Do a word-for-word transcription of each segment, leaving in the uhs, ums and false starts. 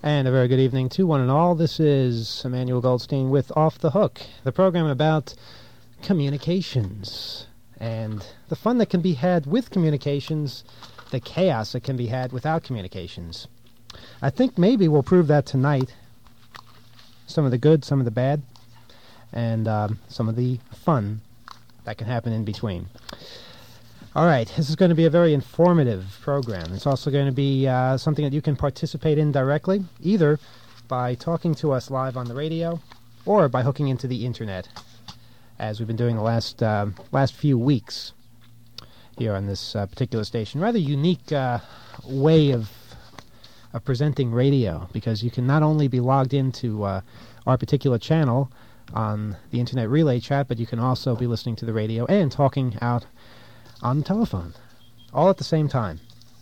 And a very good evening to one and all. This is Emmanuel Goldstein with Off the Hook, the program about communications and the fun that can be had with communications, the chaos that can be had without communications. I think maybe we'll prove that tonight. Some of the good, some of the bad, and um, some of the fun that can happen in between. All right, this is going to be a very informative program. It's also going to be uh, something that you can participate in directly, either by talking to us live on the radio or by hooking into the internet, as we've been doing the last uh, last few weeks here on this uh, particular station. Rather unique uh, way of of presenting radio, because you can not only be logged into uh, our particular channel on the internet relay chat, but you can also be listening to the radio and talking out on the telephone, all at the same time.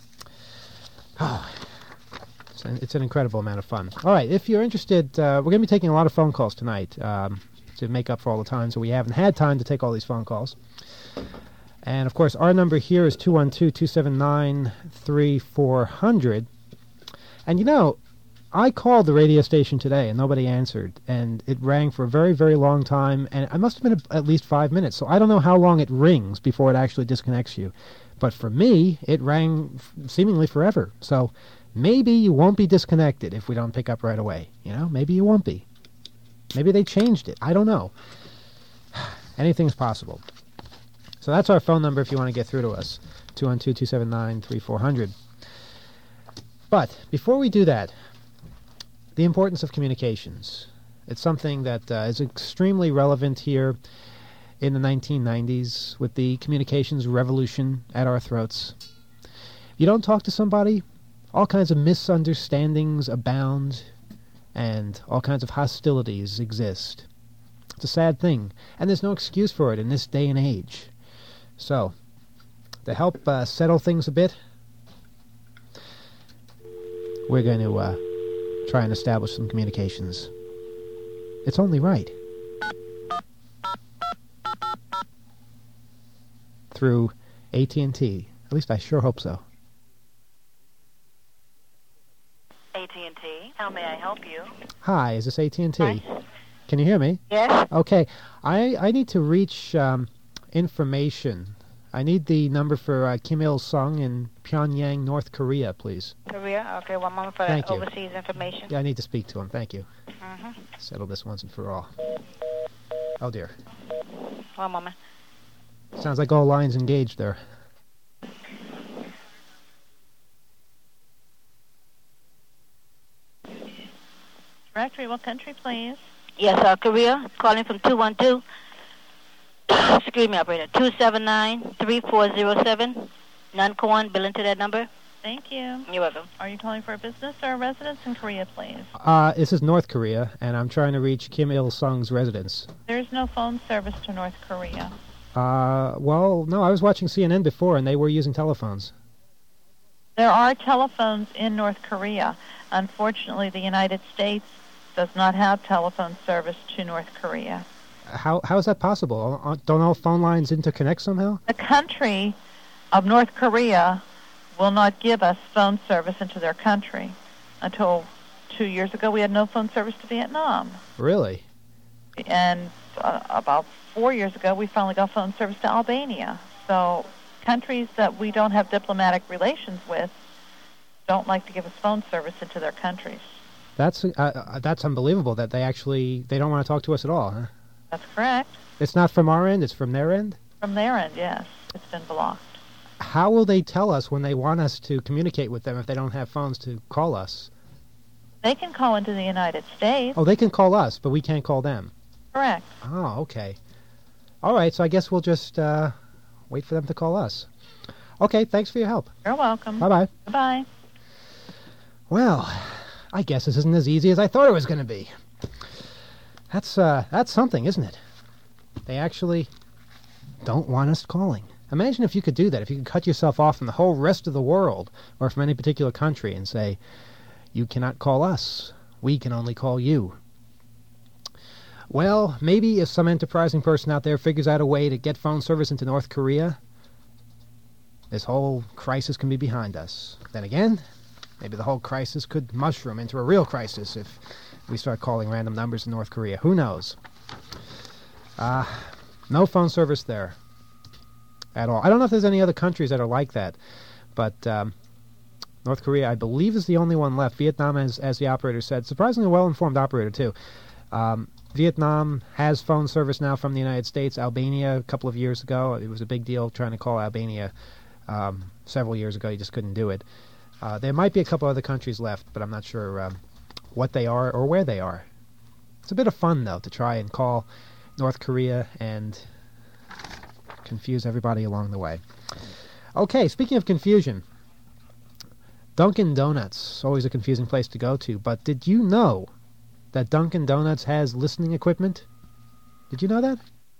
Oh, it's, an, it's an incredible amount of fun. All right, if you're interested, uh, we're going to be taking a lot of phone calls tonight um, to make up for all the times so we haven't had time to take all these phone calls. And, of course, our number here is two one two, two seven nine, three four zero zero. And, you know, I called the radio station today and nobody answered, and it rang for a very, very long time, and it must have been at least five minutes, so I don't know how long it rings before it actually disconnects you. But for me, it rang seemingly forever, so maybe you won't be disconnected if we don't pick up right away. You know, maybe you won't be. Maybe they changed it. I don't know. Anything's possible. So that's our phone number if you want to get through to us, two one two, two seven nine, three four zero zero. But before we do that, the importance of communications. It's something that uh, is extremely relevant here in the nineteen nineties with the communications revolution at our throats. You don't talk to somebody, all kinds of misunderstandings abound, and all kinds of hostilities exist. It's a sad thing, and there's no excuse for it in this day and age. So, to help uh, settle things a bit, we're going to uh, try and establish some communications. It's only right. Through A T and T. At least I sure hope so. A T and T, how may I help you? Hi, is this A T and T? Hi. Can you hear me? Yes. Okay, I, I need to reach um, information. I need the number for uh, Kim Il-sung in Pyongyang, North Korea, please. Korea? Okay, one moment for Thank the you. overseas information. Yeah, I need to speak to him. Thank you. Mm-hmm. Settle this once and for all. Oh, dear. One moment. Sounds like all lines engaged there. Directory, what country, please? Yes, uh, Korea, calling from two one two. Excuse me, operator. two seven nine, three four zero seven. Nuncoan, bill into that number. Thank you. You're welcome. Are you calling for a business or a residence in Korea, please? Uh, this is North Korea, and I'm trying to reach Kim Il-sung's residence. There's no phone service to North Korea. Uh, well, no, I was watching C N N before, and they were using telephones. There are telephones in North Korea. Unfortunately, the United States does not have telephone service to North Korea. How How is that possible? Uh, Don't all phone lines interconnect somehow? The country of North Korea will not give us phone service into their country. Until two years ago, we had no phone service to Vietnam. Really? And uh, about four years ago, we finally got phone service to Albania. So countries that we don't have diplomatic relations with don't like to give us phone service into their countries. That's uh, uh, that's unbelievable that they actually, they don't want to talk to us at all, huh? That's correct. It's not from our end, it's from their end? From their end, yes. It's been blocked. How will they tell us when they want us to communicate with them if they don't have phones to call us? They can call into the United States. Oh, they can call us, but we can't call them. Correct. Oh, okay. All right, so I guess we'll just uh, wait for them to call us. Okay, thanks for your help. You're welcome. Bye-bye. Bye-bye. Well, I guess this isn't as easy as I thought it was going to be. That's, uh, that's something, isn't it? They actually don't want us calling. Imagine if you could do that, if you could cut yourself off from the whole rest of the world, or from any particular country, and say, you cannot call us. We can only call you. Well, maybe if some enterprising person out there figures out a way to get phone service into North Korea, this whole crisis can be behind us. Then again, Maybe the whole crisis could mushroom into a real crisis if we start calling random numbers in North Korea. Who knows? Uh, no phone service there at all. I don't know if there's any other countries that are like that, but um, North Korea, I believe, is the only one left. Vietnam, as, as the operator said, surprisingly well-informed operator, too. Um, Vietnam has phone service now from the United States. Albania, a couple of years ago, it was a big deal trying to call Albania um, several years ago. You just couldn't do it. Uh, there might be a couple other countries left, but I'm not sure um, what they are or where they are. It's a bit of fun, though, to try and call North Korea and confuse everybody along the way. Okay, speaking of confusion, Dunkin' Donuts, always a confusing place to go to, but did you know that Dunkin' Donuts has listening equipment? Did you know that?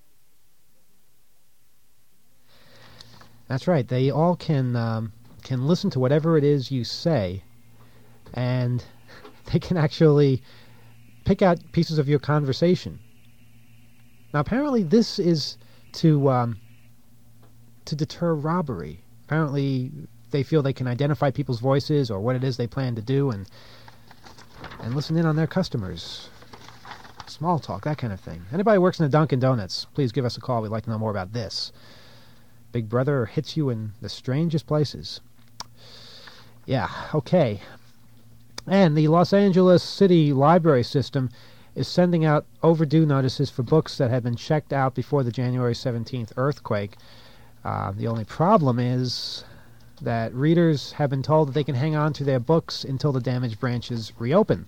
That's right, they all can um, can listen to whatever it is you say, and they can actually pick out pieces of your conversation. Now, apparently this is to um, to deter robbery. Apparently they feel they can identify people's voices or what it is they plan to do and and listen in on their customers. Small talk, that kind of thing. Anybody who works in a Dunkin' Donuts, please give us a call. We'd like to know more about this. Big Brother hits you in the strangest places. Yeah, okay. And the Los Angeles City Library System is sending out overdue notices for books that had been checked out before the January seventeenth earthquake. Uh, the only problem is that readers have been told that they can hang on to their books until the damaged branches reopen.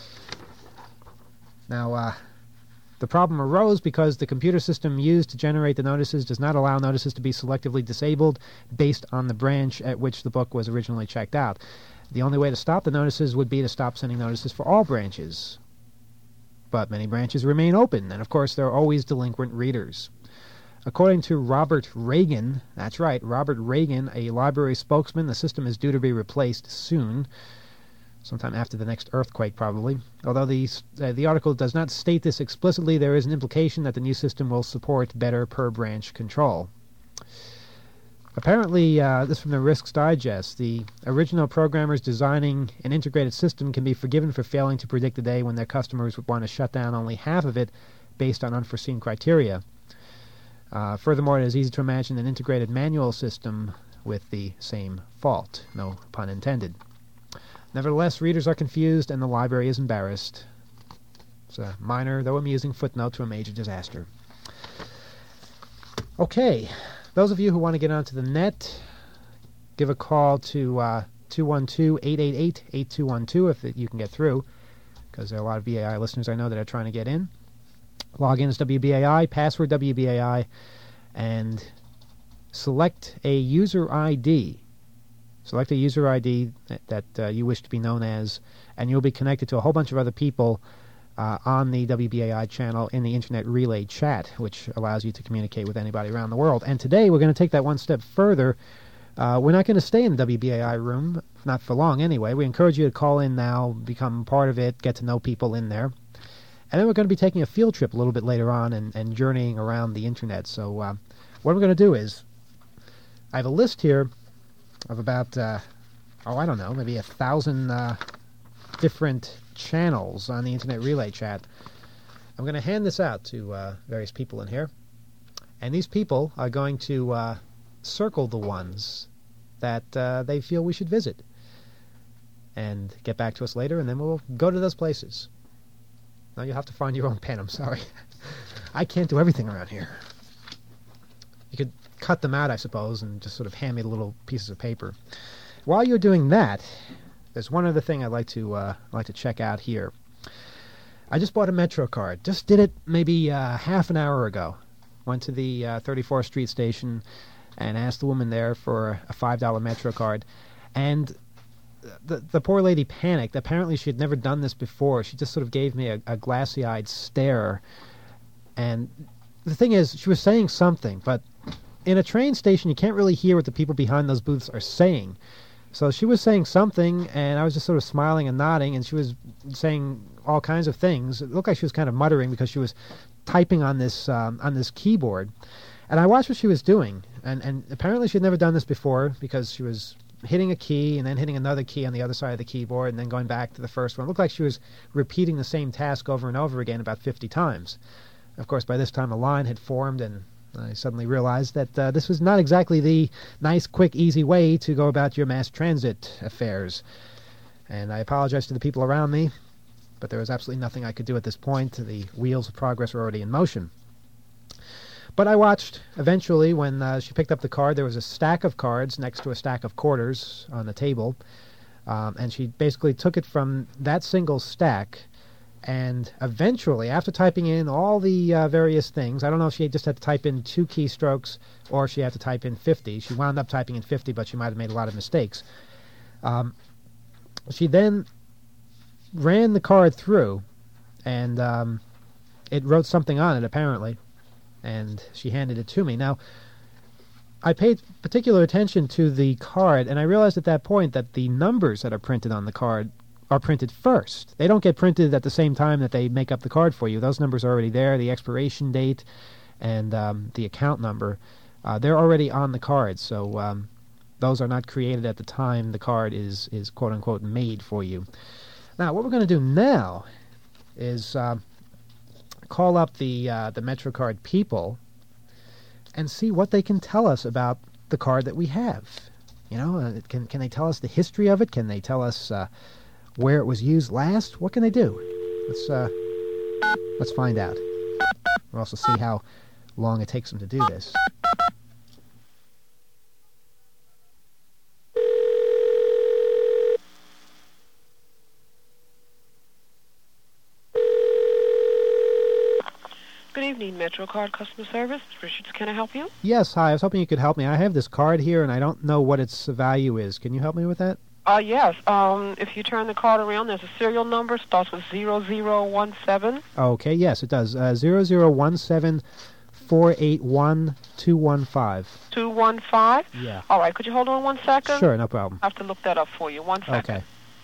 Now, uh, the problem arose because the computer system used to generate the notices does not allow notices to be selectively disabled based on the branch at which the book was originally checked out. The only way to stop the notices would be to stop sending notices for all branches. But many branches remain open, and of course there are always delinquent readers. According to Robert Reagan, that's right, Robert Reagan, a library spokesman, the system is due to be replaced soon, sometime after the next earthquake probably. Although the, uh, the article does not state this explicitly, there is an implication that the new system will support better per-branch control. Apparently, uh, this from the Risks Digest, the original programmers designing an integrated system can be forgiven for failing to predict the day when their customers would want to shut down only half of it based on unforeseen criteria. Uh, furthermore, it is easy to imagine an integrated manual system with the same fault. No pun intended. Nevertheless, readers are confused and the library is embarrassed. It's a minor, though amusing, footnote to a major disaster. Okay, those of you who want to get onto the net, give a call to uh, two one two, eight eight eight, eight two one two if you can get through, because there are a lot of B A I listeners I know that are trying to get in. Log in as W B A I, password W B A I, and select a user I D. Select a user I D that, that uh, you wish to be known as, and you'll be connected to a whole bunch of other people uh, on the W B A I channel in the Internet Relay Chat, which allows you to communicate with anybody around the world. And today we're going to take that one step further. Uh, we're not going to stay in the W B A I room, not for long anyway. We encourage you to call in now, become part of it, get to know people in there. And then we're going to be taking a field trip a little bit later on and, and journeying around the Internet. So uh, what we're going to do is, I have a list here of about, uh, oh, I don't know, maybe a thousand uh, different channels on the Internet Relay Chat. I'm going to hand this out to uh, various people in here. And these people are going to uh, circle the ones that uh, they feel we should visit. And get back to us later, and then we'll go to those places. Now you'll have to find your own pen, I'm sorry. I can't do everything around here. You could cut them out, I suppose, and just sort of hand me the little pieces of paper. While you're doing that, there's one other thing I'd like to uh, like to check out here. I just bought a Metro card. Just did it maybe uh, half an hour ago. Went to the uh, thirty-fourth Street station and asked the woman there for a five dollar Metro card. And the the poor lady panicked. Apparently she had never done this before. She just sort of gave me a, a glassy-eyed stare. And the thing is, she was saying something, but in a train station you can't really hear what the people behind those booths are saying. So she was saying something, and I was just sort of smiling and nodding, and she was saying all kinds of things. It looked like she was kind of muttering because she was typing on this um, on this keyboard. And I watched what she was doing, and, and apparently she had never done this before because she was hitting a key and then hitting another key on the other side of the keyboard and then going back to the first one. It looked like she was repeating the same task over and over again about fifty times. Of course, by this time a line had formed, and I suddenly realized that uh, this was not exactly the nice, quick, easy way to go about your mass transit affairs. And I apologize to the people around me, but there was absolutely nothing I could do at this point. The wheels of progress were already in motion. But I watched. Eventually, when uh, she picked up the card, there was a stack of cards next to a stack of quarters on the table. Um, and she basically took it from that single stack. And eventually, after typing in all the uh, various things, I don't know if she just had to type in two keystrokes or she had to type in fifty. She wound up typing in fifty, but she might have made a lot of mistakes. Um, she then ran the card through, and um, it wrote something on it, apparently. And she handed it to me. Now, I paid particular attention to the card, and I realized at that point that the numbers that are printed on the card are printed first. They don't get printed at the same time that they make up the card for you. Those numbers are already there, the expiration date and um, the account number. Uh, they're already on the card, so um, those are not created at the time the card is, is quote-unquote made for you. Now, what we're going to do now is uh, call up the, uh, the MetroCard people and see what they can tell us about the card that we have. You know, uh, can, can they tell us the history of it? Can they tell us uh, where it was used last? What can they do? Let's uh, let's find out. We'll also see how long it takes them to do this. Good evening, MetroCard customer service. Richards, can I help you? Yes, hi. I was hoping you could help me. I have this card here, and I don't know what its value is. Can you help me with that? Uh, yes. Um, if you turn the card around, there's a serial number. Starts with zero zero one seven. Okay, yes, it does. Uh, zero zero one seven four eight one two one five. two one five? Yeah. All right. Could you hold on one second? Sure, no problem. I have to look that up for you. One second. Okay.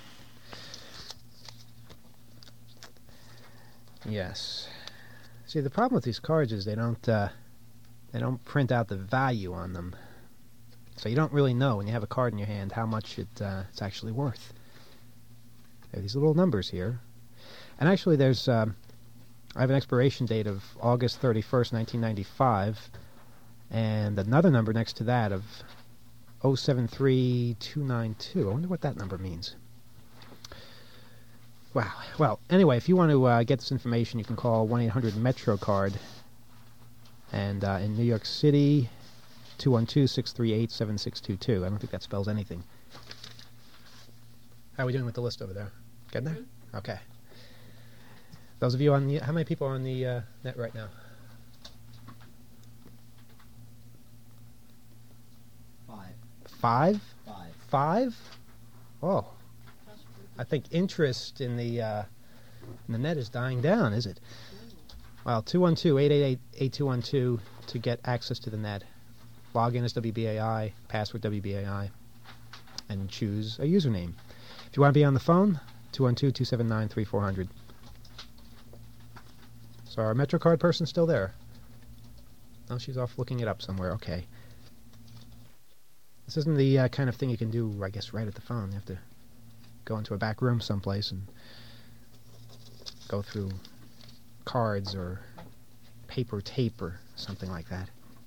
Yes. See, the problem with these cards is they don't uh, they don't print out the value on them, so you don't really know when you have a card in your hand how much it uh, it's actually worth. There are these little numbers here, and actually, there's um, I have an expiration date of August thirty-first, nineteen ninety-five, and another number next to that of oh seven three two nine two. I wonder what that number means. Wow. Well, anyway, if you want to uh, get this information, you can call one eight hundred MetroCard. And uh, in New York City, two one two, six three eight, seven six two two. I don't think that spells anything. How are we doing with the list over there? Getting there? Okay. Those of you on the... How many people are on the uh, net right now? Five. Five? Five. Five? Oh. I think interest in the uh, in the net is dying down, is it? Well, two one two, eight eight eight, eight two one two to get access to the net. Log in as W B A I, password W B A I, and choose a username. If you want to be on the phone, two one two, two seven nine, three four zero zero. So our MetroCard person still there? No, she's off looking it up somewhere. Okay. This isn't the uh, kind of thing you can do, I guess, right at the phone. You have to go into a back room someplace and go through cards or paper tape or something like that.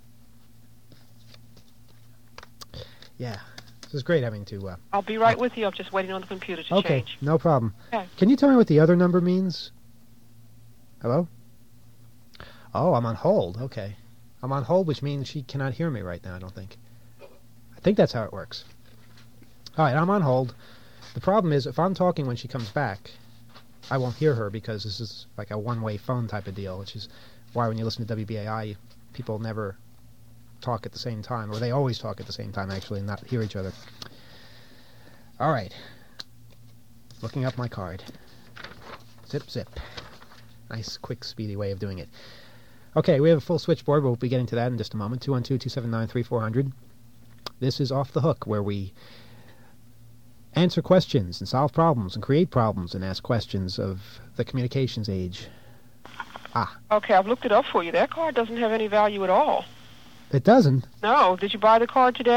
Yeah, this is great having to... Uh, I'll be right with you. I'm just waiting on the computer to okay, change. no problem. Okay. Can you tell me what the other number means? Hello? Oh, I'm on hold. Okay. I'm on hold, which means she cannot hear me right now, I don't think. I think that's how it works. All right, I'm on hold. The problem is, if I'm talking when she comes back, I won't hear her because this is like a one-way phone type of deal, which is why when you listen to W B A I, people never talk at the same time, or they always talk at the same time, actually, and not hear each other. All right. Looking up my card. Zip, zip. Nice, quick, speedy way of doing it. Okay, we have a full switchboard. We'll be getting to that in just a moment. two one two, two seven nine, three four zero zero. This is Off the Hook, where we answer questions and solve problems and create problems and ask questions of the communications age. Ah. Okay, I've looked it up for you. That card doesn't have any value at all. It doesn't? No. Did you buy the card today?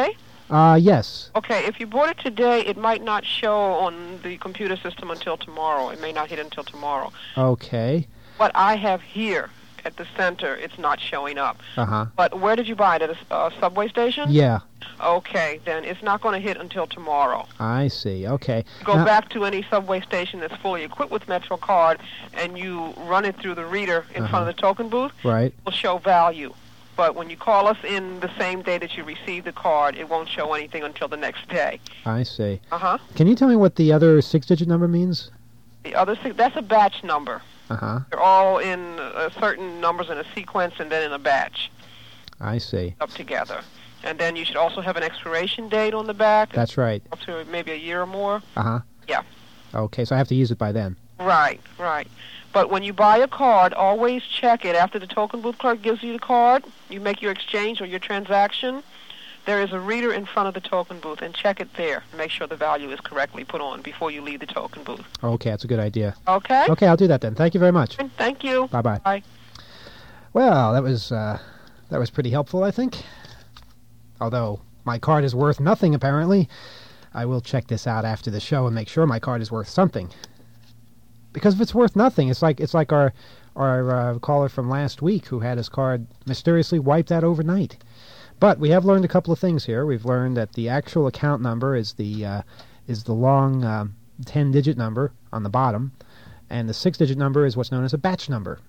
Uh, yes. Okay, if you bought it today, it might not show on the computer system until tomorrow. It may not hit until tomorrow. Okay. What I have here at the center, it's not showing up. Uh-huh. But where did you buy it? At a uh, subway station? Yeah. Okay, then it's not going to hit until tomorrow. I see. Okay. Go Now- back to any subway station that's fully equipped with MetroCard, and you run it through the reader in Uh-huh. front of the token booth. Right. It will show value. But when you call us in the same day that you receive the card, it won't show anything until the next day. I see. Uh-huh. Can you tell me what the other six-digit number means? The other six, that's a batch number. Uh-huh. They're all in uh, certain numbers in a sequence and then in a batch I see. up together. And then you should also have an expiration date on the back. That's right. Up to maybe a year or more. Uh-huh. Yeah. Okay, so I have to use it by then. Right, right. But when you buy a card, always check it. After the token booth clerk gives you the card, you make your exchange or your transaction, there is a reader in front of the token booth, and check it there. Make sure the value is correctly put on before you leave the token booth. Okay, that's a good idea. Okay? Okay, I'll do that then. Thank you very much. Thank you. Bye-bye. Bye. Well, that was uh, that was pretty helpful, I think. Although my card is worth nothing, apparently. I will check this out after the show and make sure my card is worth something. Because if it's worth nothing, it's like it's like our our uh, caller from last week who had his card mysteriously wiped out overnight. But we have learned a couple of things here. We've learned that the actual account number is the uh, is the long um, ten-digit number on the bottom, and the six-digit number is what's known as a batch number.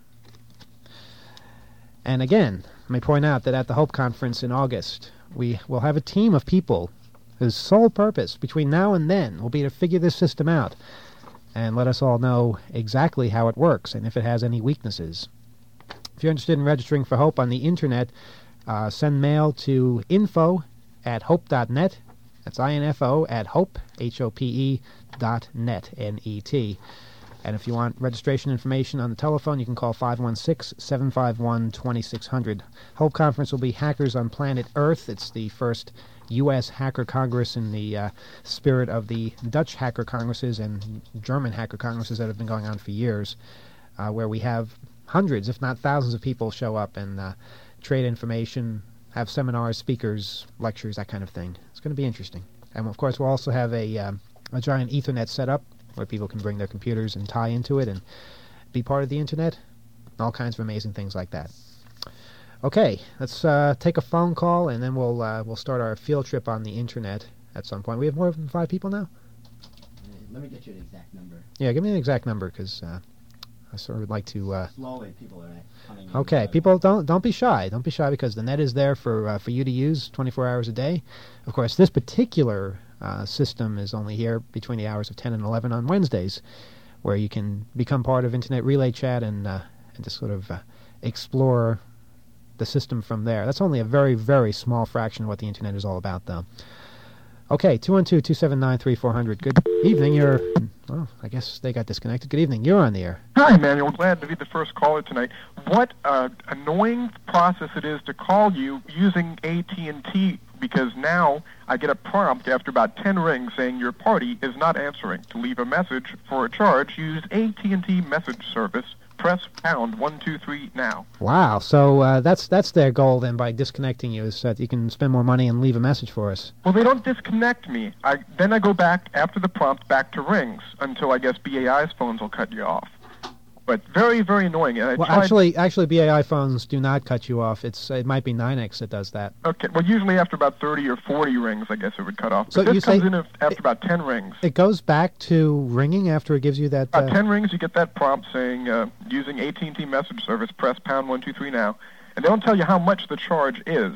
And again, let me point out that at the Hope Conference in August, we will have a team of people whose sole purpose between now and then will be to figure this system out and let us all know exactly how it works and if it has any weaknesses. If you're interested in registering for Hope on the Internet, uh, send mail to info at hope dot net. That's I N F O at hope, H O P E, dot net, N E T. And if you want registration information on the telephone, you can call five one six, seven five one, two six zero zero. Hope Conference will be Hackers on Planet Earth. It's the first U S Hacker Congress in the uh, spirit of the Dutch Hacker Congresses and German Hacker Congresses that have been going on for years, uh, where we have hundreds, if not thousands of people show up and uh, trade information, have seminars, speakers, lectures, that kind of thing. It's going to be interesting. And, of course, we'll also have a, um, a giant Ethernet set up where people can bring their computers and tie into it and be part of the Internet. All kinds of amazing things like that. Okay, let's uh, take a phone call, and then we'll uh, we'll start our field trip on the Internet at some point. We have more than five people now? Let me get you an exact number. Yeah, give me an exact number, because uh, I sort of would like to... Uh, Slowly, people are coming in. okay, so- people, don't don't be shy. Don't be shy, because the net is there for uh, for you to use twenty-four hours a day. Of course, this particular uh, system is only here between the hours of ten and eleven on Wednesdays, where you can become part of Internet Relay Chat and, uh, and just sort of uh, explore the system from there. That's only a very, very small fraction of what the Internet is all about, though. Okay, two one two, two seven nine, three four zero zero. Good evening. You're... Well, I guess they got disconnected. Good evening. You're on the air. Hi, Manuel. Glad to be the first caller tonight. What uh, annoying process it is to call you using A T and T, because now I get a prompt after about ten rings saying your party is not answering. To leave a message for a charge, use A T and T message service. Press pound one two three now. Wow. So uh, that's that's their goal then, by disconnecting you, is so that you can spend more money and leave a message for us. Well, they don't disconnect me. I then I go back after the prompt back to rings until I guess B A I's phones will cut you off. But very, very annoying. And I Well, tried, actually, actually, B A I phones do not cut you off. It's it might be nine X that does that. Okay. Well, usually after about thirty or forty rings, I guess it would cut off. So But you this comes say- in af- after about ten rings. It goes back to ringing after it gives you that. About Uh, ten rings, you get that prompt saying, uh, using A T and T message service, press pound one two three now. And they don't tell you how much the charge is.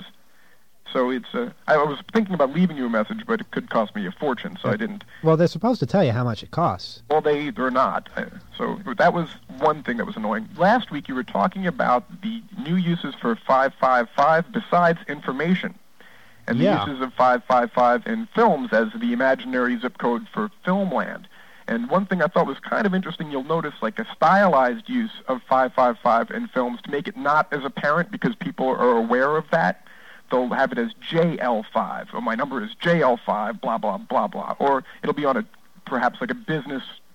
So it's, uh, I was thinking about leaving you a message, but it could cost me a fortune, so I didn't. well, they're supposed to tell you how much it costs. Well, they, they're not. Uh, So that was one thing that was annoying. Last week, you were talking about the new uses for five five five besides information. And the Yeah. uses of five five five in films as the imaginary zip code for Filmland. And one thing I thought was kind of interesting, you'll notice like a stylized use of five five five in films to make it not as apparent because people are aware of that. They'll have it as J L five, or my number is J L five, blah, blah, blah, blah. Or it'll be on a perhaps like a business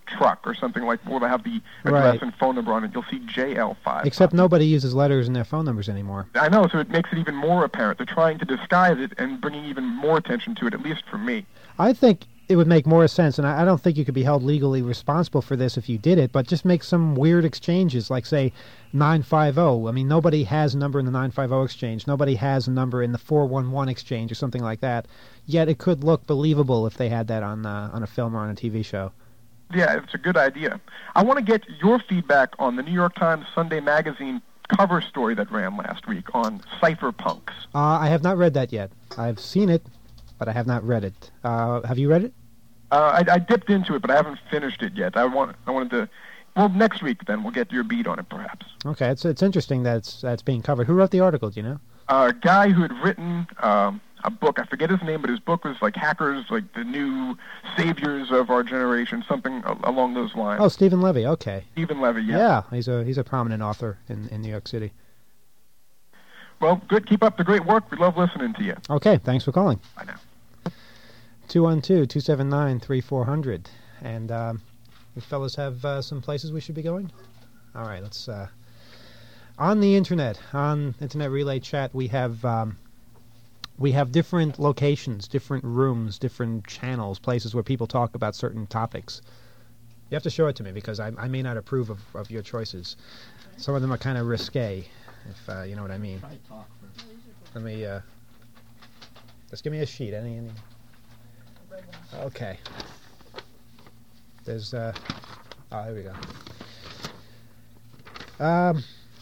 truck or something like, will have the address Right. and phone number on it. You'll see J L five. Except nobody uses letters in their phone numbers anymore. I know, so it makes it even more apparent. They're trying to disguise it and bringing even more attention to it, at least for me. I think it would make more sense, and I, I don't think you could be held legally responsible for this if you did it, but just make some weird exchanges, like, say, nine five zero. I mean, nobody has a number in the nine five zero exchange. Nobody has a number in the four one one exchange or something like that. Yet it could look believable if they had that on uh, on a film or on a T V show. Yeah, it's a good idea. I want to get your feedback on the New York Times Sunday Magazine cover story that ran last week on cypherpunks. Uh, I have not read that yet. I've seen it, but I have not read it. Uh, have you read it? Uh, I, I dipped into it, but I haven't finished it yet. I want, I wanted to. Well, next week then we'll get your beat on it, perhaps. Okay, it's it's interesting that it's that's being covered. Who wrote the article? Do you know? Uh, a guy who had written um, a book. I forget his name, but his book was like Hackers, like the new saviors of our generation, something a- along those lines. Oh, Stephen Levy. Okay. Stephen Levy. Yeah. Yeah, he's a he's a prominent author in, in New York City. Well, good. Keep up the great work. We love listening to you. Okay, thanks for calling. Bye now. two one two, two seven nine, three four zero zero. And um, you fellas have uh, some places we should be going? All right, let's... Uh, on the Internet, on Internet Relay Chat, we have... Um, we have different locations, different rooms, different channels, places where people talk about certain topics. You have to show it to me because I, I may not approve of, of your choices. Some of them are kind of risque, if uh, you know what I mean. Try talk for. Let me... Uh, just give me a sheet. Any... any Okay. There's, uh, oh, here we go. Um,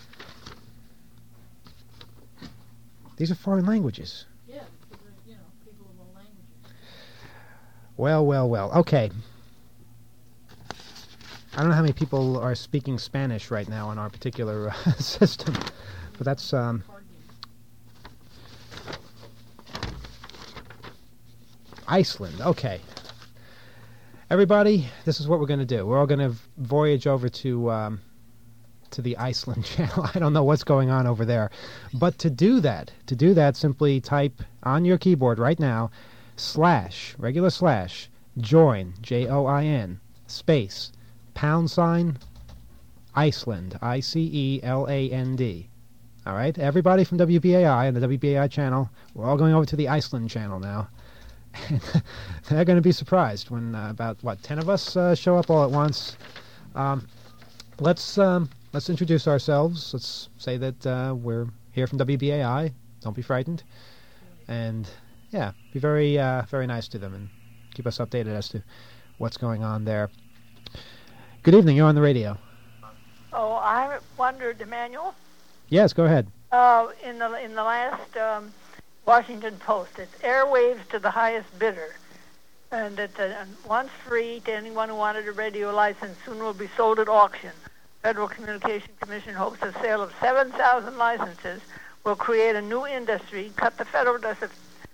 these are foreign languages. Yeah, because they're, you know, people of all languages. Well, well, well. Okay. I don't know how many people are speaking Spanish right now on our particular uh, system, but that's, um... Iceland. Okay. Everybody, this is what we're going to do. We're all going to voyage over to um, to the Iceland channel. I don't know what's going on over there. But to do that, to do that, simply type on your keyboard right now, slash, regular slash, join, J O I N, space, pound sign, Iceland, I C E L A N D. All right? Everybody from W P A I and the W P A I channel, we're all going over to the Iceland channel now. They're going to be surprised when uh, about what ten of us uh, show up all at once. Um, let's um, let's introduce ourselves. Let's say that uh, we're here from W B A I. Don't be frightened, and yeah, be very uh, very nice to them and keep us updated as to what's going on there. Good evening. You're on the radio. Oh, I wondered, Emmanuel. Yes, go ahead. Uh, in the in the last. Um, Washington Post. It's airwaves to the highest bidder. And it's uh, once free to anyone who wanted a radio license, soon will be sold at auction. Federal Communication Commission hopes a sale of seven thousand licenses will create a new industry, cut the federal deficit,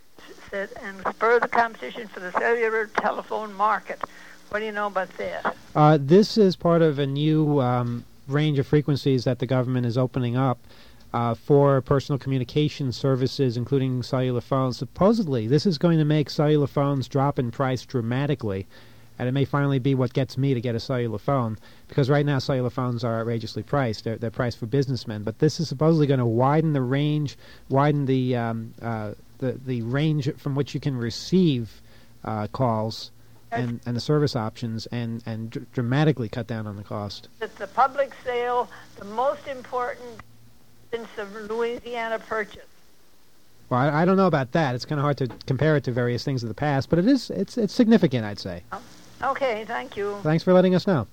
and spur the competition for the cellular telephone market. What do you know about that? Uh, this is part of a new um, range of frequencies that the government is opening up Uh, for personal communication services, including cellular phones. Supposedly, this is going to make cellular phones drop in price dramatically, and it may finally be what gets me to get a cellular phone, because right now cellular phones are outrageously priced. They're, they're priced for businessmen, but this is supposedly going to widen the range, widen the um, uh, the, the range from which you can receive uh, calls and, and the service options, and, and dr- dramatically cut down on the cost. It's the public sale, the most important since the Louisiana Purchase. Well, I, I don't know about that. It's kind of hard to compare it to various things of the past, but it is it's it's significant, I'd say. Okay, thank you. Thanks for letting us know.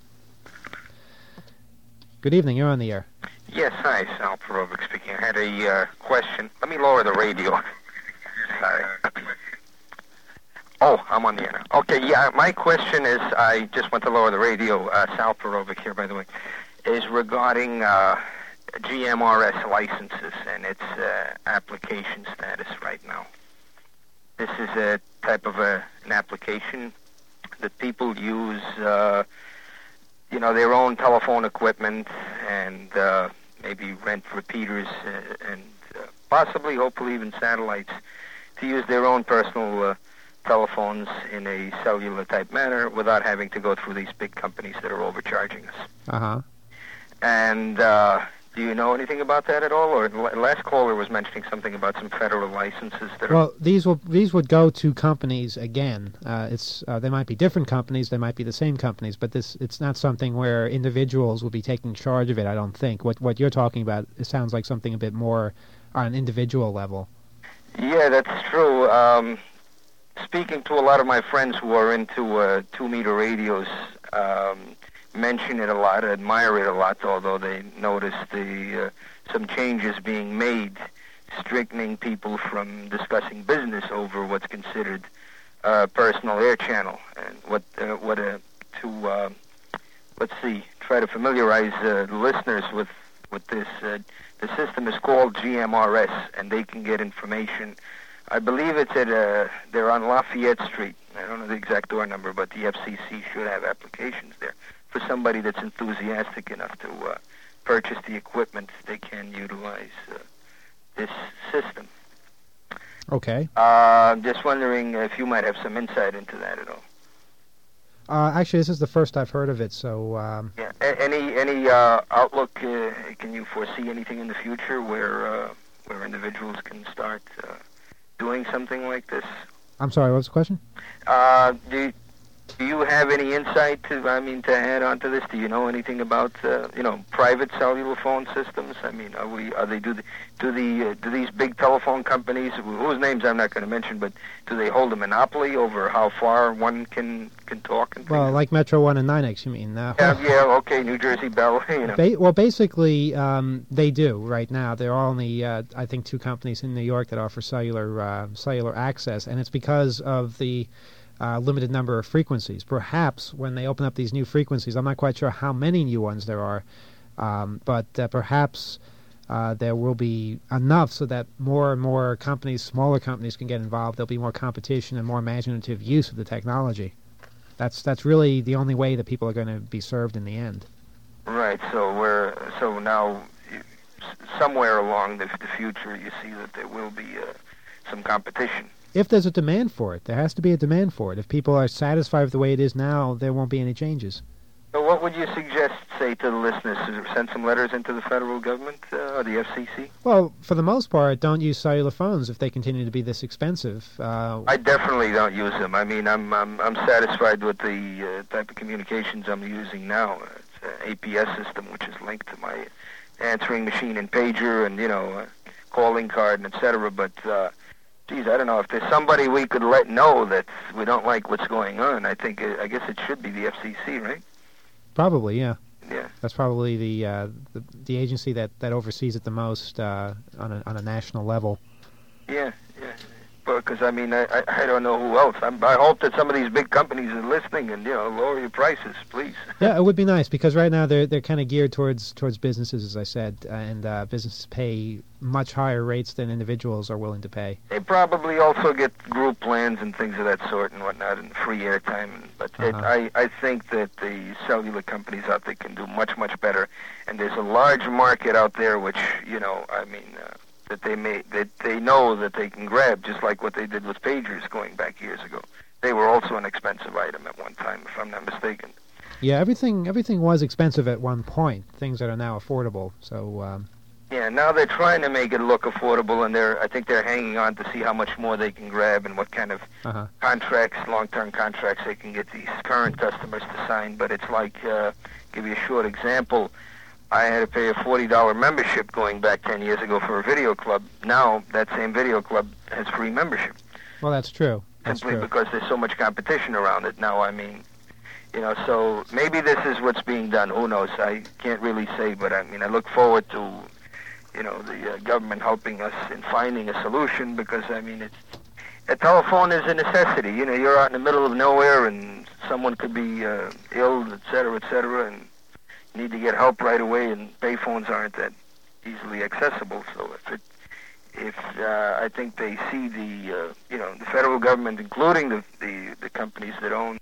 Good evening. You're on the air. Yes, hi, Sal Perovic speaking. I had a uh, question. Let me lower the radio. Sorry. Oh, I'm on the air. Okay, yeah, my question is, I just went to lower the radio. Uh, Sal Perovic here, by the way, is regarding Uh, G M R S licenses and its uh, application status right now. This is a type of a, an application that people use, uh, you know, their own telephone equipment and uh, maybe rent repeaters uh, and uh, possibly, hopefully, even satellites to use their own personal uh, telephones in a cellular type manner without having to go through these big companies that are overcharging us. Uh-huh. And uh, do you know anything about that at all? Or the last caller was mentioning something about some federal licenses that are... Well, these will these would go to companies again. Uh, it's uh, they might be different companies, they might be the same companies, but this it's not something where individuals will be taking charge of it. I don't think. What what you're talking about, it sounds like something a bit more on an individual level. Yeah, that's true. Um, speaking to a lot of my friends who are into uh, two-meter radios, um, mention it a lot, admire it a lot, although they notice the uh, some changes being made, strictening people from discussing business over what's considered uh, personal air channel, and what uh, what uh, to uh, let's see, try to familiarize uh, the listeners with with this. Uh, the system is called G M R S, and they can get information. I believe it's at uh, they're on Lafayette Street. I don't know the exact door number, but the F C C should have applications there for somebody that's enthusiastic enough to uh, purchase the equipment. They can utilize uh, this system. Okay. Uh, I'm just wondering if you might have some insight into that at all. Uh, actually, this is the first I've heard of it, so... Um, yeah. A- any any uh, outlook, uh, can you foresee anything in the future where uh, where individuals can start uh, doing something like this? I'm sorry, what was the question? Uh, do, do you have any insight to, I mean, to add on to this? Do you know anything about, uh, you know, private cellular phone systems? I mean, are we, are they, do the, do the, uh, do these big telephone companies, whose names I'm not going to mention, but do they hold a monopoly over how far one can, can talk and things? Well, like Metro One and Ninex, you mean? Uh, yeah, yeah, okay, New Jersey Bell, you know. Ba- well, basically, um, they do right now. There are only, uh, I think, two companies in New York that offer cellular uh, cellular access, and it's because of the uh, limited number of frequencies. Perhaps when they open up these new frequencies, I'm not quite sure how many new ones there are, um, but uh, perhaps uh, there will be enough so that more and more companies, smaller companies, can get involved. There'll be more competition and more imaginative use of the technology. That's that's really the only way that people are going to be served in the end. Right. So we're so now you, somewhere along the, the future, you see that there will be uh, some competition. If there's a demand for it, there has to be a demand for it. If people are satisfied with the way it is now, there won't be any changes. So what would you suggest, say, to the listeners? Send some letters into the federal government uh, or the F C C? Well, for the most part, don't use cellular phones if they continue to be this expensive. Uh, I definitely don't use them. I mean, I'm I'm, I'm satisfied with the uh, type of communications I'm using now. It's an A P S system, which is linked to my answering machine and pager and, you know, uh, calling card and et cetera. But, uh, geez, I don't know. If there's somebody we could let know that we don't like what's going on, I think, it, I guess it should be the F C C, right? Probably, yeah. Yeah. That's probably the uh, the, the agency that, that oversees it the most uh, on a on a national level. Yeah, yeah. Because I mean, I, I I don't know who else. I'm, I hope that some of these big companies are listening and, you know, lower your prices, please. Yeah, it would be nice because right now they're they're kind of geared towards towards businesses, as I said, and uh, businesses pay much higher rates than individuals are willing to pay. They probably also get group plans and things of that sort and whatnot, and free airtime. But it, Uh-huh. I I think that the cellular companies out there can do much much better, and there's a large market out there which, you know, I mean. Uh, that they may that they know that they can grab, just like what they did with pagers going back years ago. They were also an expensive item at one time, if I'm not mistaken. Yeah, everything everything was expensive at one point. Things that are now affordable. So um, Yeah, now they're trying to make it look affordable, and they're I think they're hanging on to see how much more they can grab and what kind of uh-huh. contracts, long-term contracts, they can get these current customers to sign. But it's like, uh, give you a short example. I had to pay a forty dollar membership going back ten years ago for a video club. Now that same video club has free membership. Well, that's true. That's Simply true. because there's so much competition around it now. I mean, you know, so maybe this is what's being done. Who knows? I can't really say, but I mean, I look forward to, you know, the uh, government helping us in finding a solution because, I mean, it's a telephone is a necessity. You know, you're out in the middle of nowhere and someone could be uh, ill, et cetera, et cetera, and need to get help right away, and payphones aren't that easily accessible. So if it, if uh, I think they see the, uh, you know, the federal government, including the, the the companies that own.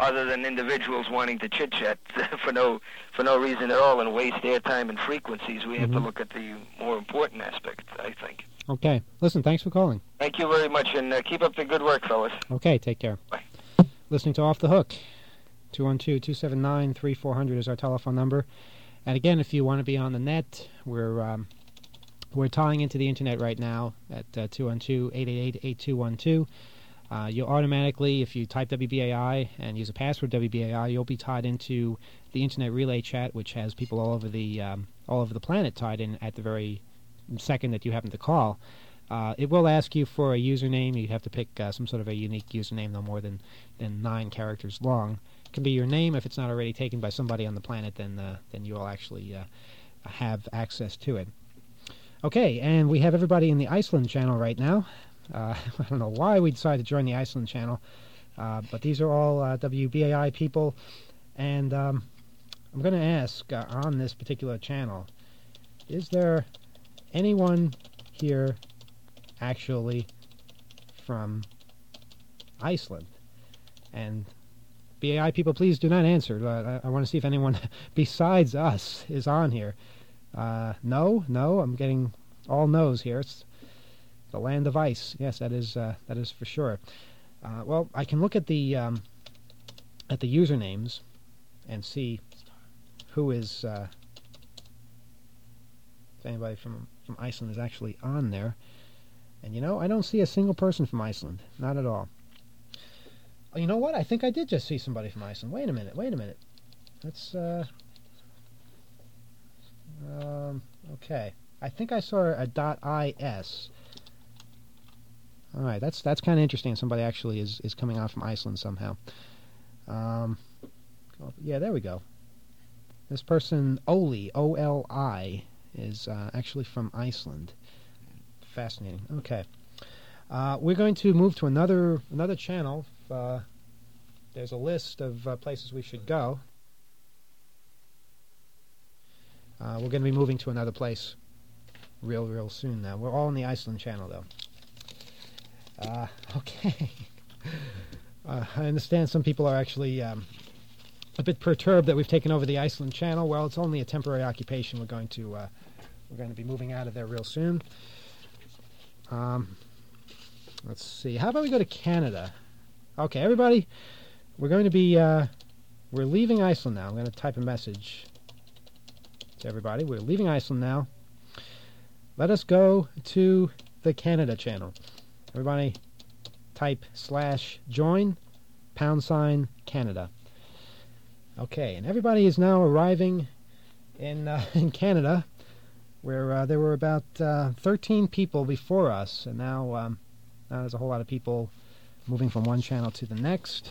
other than individuals wanting to chit-chat for no for no reason at all and waste airtime and frequencies. We have Mhm. to look at the more important aspect, I think. Okay. Listen, thanks for calling. Thank you very much, and uh, keep up the good work, fellas. Okay, take care. Bye. Listening to Off the Hook. two one two, two seven nine, three four zero zero is our telephone number. And again, if you want to be on the net, we're um, we're tying into the internet right now at uh, two one two, eight eight eight, eight two one two. Uh, you'll automatically, if you type W B A I and use a password W B A I, you'll be tied into the internet relay chat, which has people all over the um, all over the planet tied in at the very second that you happen to call. Uh, it will ask you for a username. You have to pick uh, some sort of a unique username, no more than, than nine characters long. It can be your name. If it's not already taken by somebody on the planet, then uh, then you will actually uh, have access to it. Okay, and we have everybody in the Iceland channel right now. Uh, I don't know why we decided to join the Iceland channel, uh, but these are all uh, W B A I people, and um, I'm going to ask uh, on this particular channel, is there anyone here actually from Iceland? And B A I people, please do not answer. Uh, I, I want to see if anyone besides us is on here. Uh, no, no, I'm getting all no's here. It's the land of ice. Yes, that is uh, that is for sure. Uh, well, I can look at the um, at the usernames and see who is uh, if anybody from from Iceland is actually on there. And you know, I don't see a single person from Iceland. Not at all. Oh, you know what? I think I did just see somebody from Iceland. Wait a minute. Wait a minute. Let's. Uh, um, okay. I think I saw a .is. All right, that's that's kind of interesting. Somebody actually is is coming on from Iceland somehow. Um, oh, yeah, there we go. This person, Oli, O L I, is uh, actually from Iceland. Fascinating. Okay, uh, we're going to move to another another channel. Uh, there's a list of uh, places we should go. Uh, we're going to be moving to another place real, real soon now. We're all in the Iceland channel, though. Uh, okay. uh, I understand some people are actually um, a bit perturbed that we've taken over the Iceland channel. Well, it's only a temporary occupation. We're going to uh, we're going to be moving out of there real soon. Um, let's see. How about we go to Canada? Okay, everybody, we're going to be uh, we're leaving Iceland now. I'm going to type a message to everybody. We're leaving Iceland now. Let us go to the Canada channel. Everybody type slash join pound sign Canada. Okay, and everybody is now arriving in uh, in Canada, where uh, there were about uh, thirteen people before us, and now, um, now there's a whole lot of people moving from one channel to the next.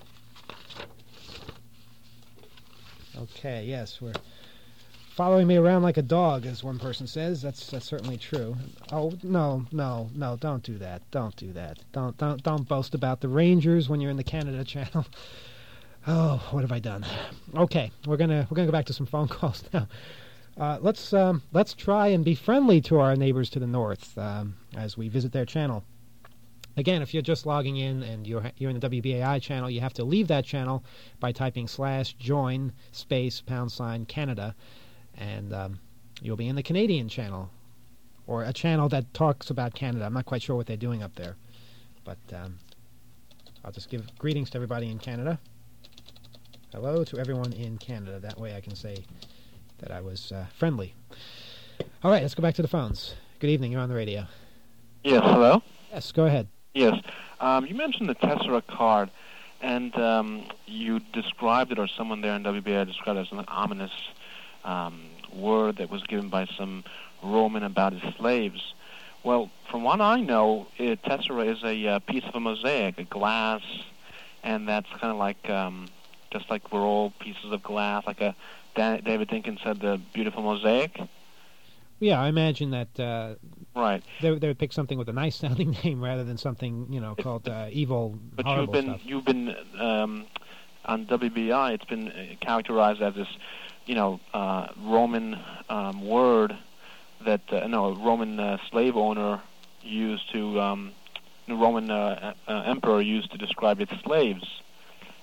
Okay, yes, we're following me around like a dog, as one person says. That's that's certainly true. Oh no, no, no! Don't do that! Don't do that! Don't don't don't boast about the Rangers when you're in the Canada channel. Oh, what have I done? Okay, we're gonna we're gonna go back to some phone calls now. Uh, let's um, let's try and be friendly to our neighbors to the north um, as we visit their channel. Again, if you're just logging in and you're you're in the W B A I channel, you have to leave that channel by typing slash join space pound sign Canada. And um, you'll be in the Canadian channel, or a channel that talks about Canada. I'm not quite sure what they're doing up there, but um, I'll just give greetings to everybody in Canada. Hello to everyone in Canada. That way I can say that I was uh, friendly. All right, let's go back to the phones. Good evening. You're on the radio. Yes, hello? Yes, go ahead. Yes. Um, you mentioned the Tessera card, and um, you described it, or someone there in W B A I described it as an ominous Um, word that was given by some Roman about his slaves. Well, from what I know, it, tessera is a uh, piece of a mosaic, a glass, and that's kind of like, um, just like we're all pieces of glass, like a Dan- David Dinkins said, the beautiful mosaic. Yeah, I imagine that uh, right. they, they would pick something with a nice-sounding name rather than something, you know, called uh, evil, but horrible you've been, stuff. you've been um, on W B I, it's been uh, characterized as this, you know, uh, Roman um, word that, uh, no, a Roman uh, slave owner used to, um, the Roman uh, uh, emperor used to describe its slaves.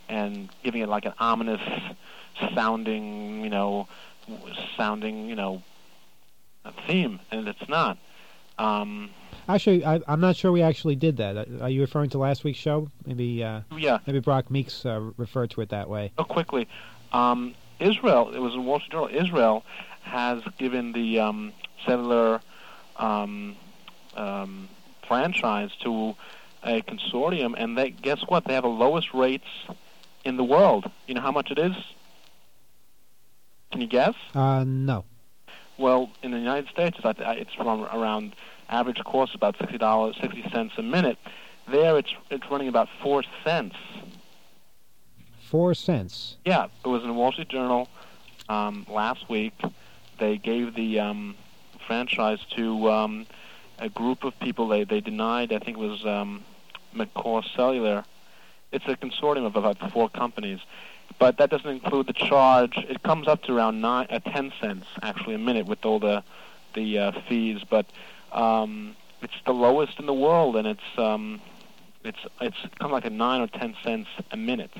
and giving it like an ominous sounding, you know, sounding, you know, theme, and it's not. Um, Actually, I, I'm not sure we actually did that. Are you referring to last week's show? Maybe. Uh, yeah. Maybe Brock Meeks uh, referred to it that way. Oh, quickly, um, Israel. It was in Wall Street Journal. Israel has given the um, cellular um, um, franchise to a consortium, and they guess what? They have the lowest rates in the world. You know how much it is? Can you guess? Uh, no. Well, in the United States, it's, it's from around average cost about sixty dollars, sixty cents a minute. There, it's it's running about four cents. Four cents. Yeah, it was in the Wall Street Journal um, last week. They gave the um, franchise to um, a group of people. They they denied. I think it was um, McCaw Cellular. It's a consortium of about four companies. But that doesn't include the charge. It comes up to around nine, uh, ten cents actually a minute with all the the uh, fees. But um, it's the lowest in the world, and it's um, it's it's kind of like a nine or ten cents a minute,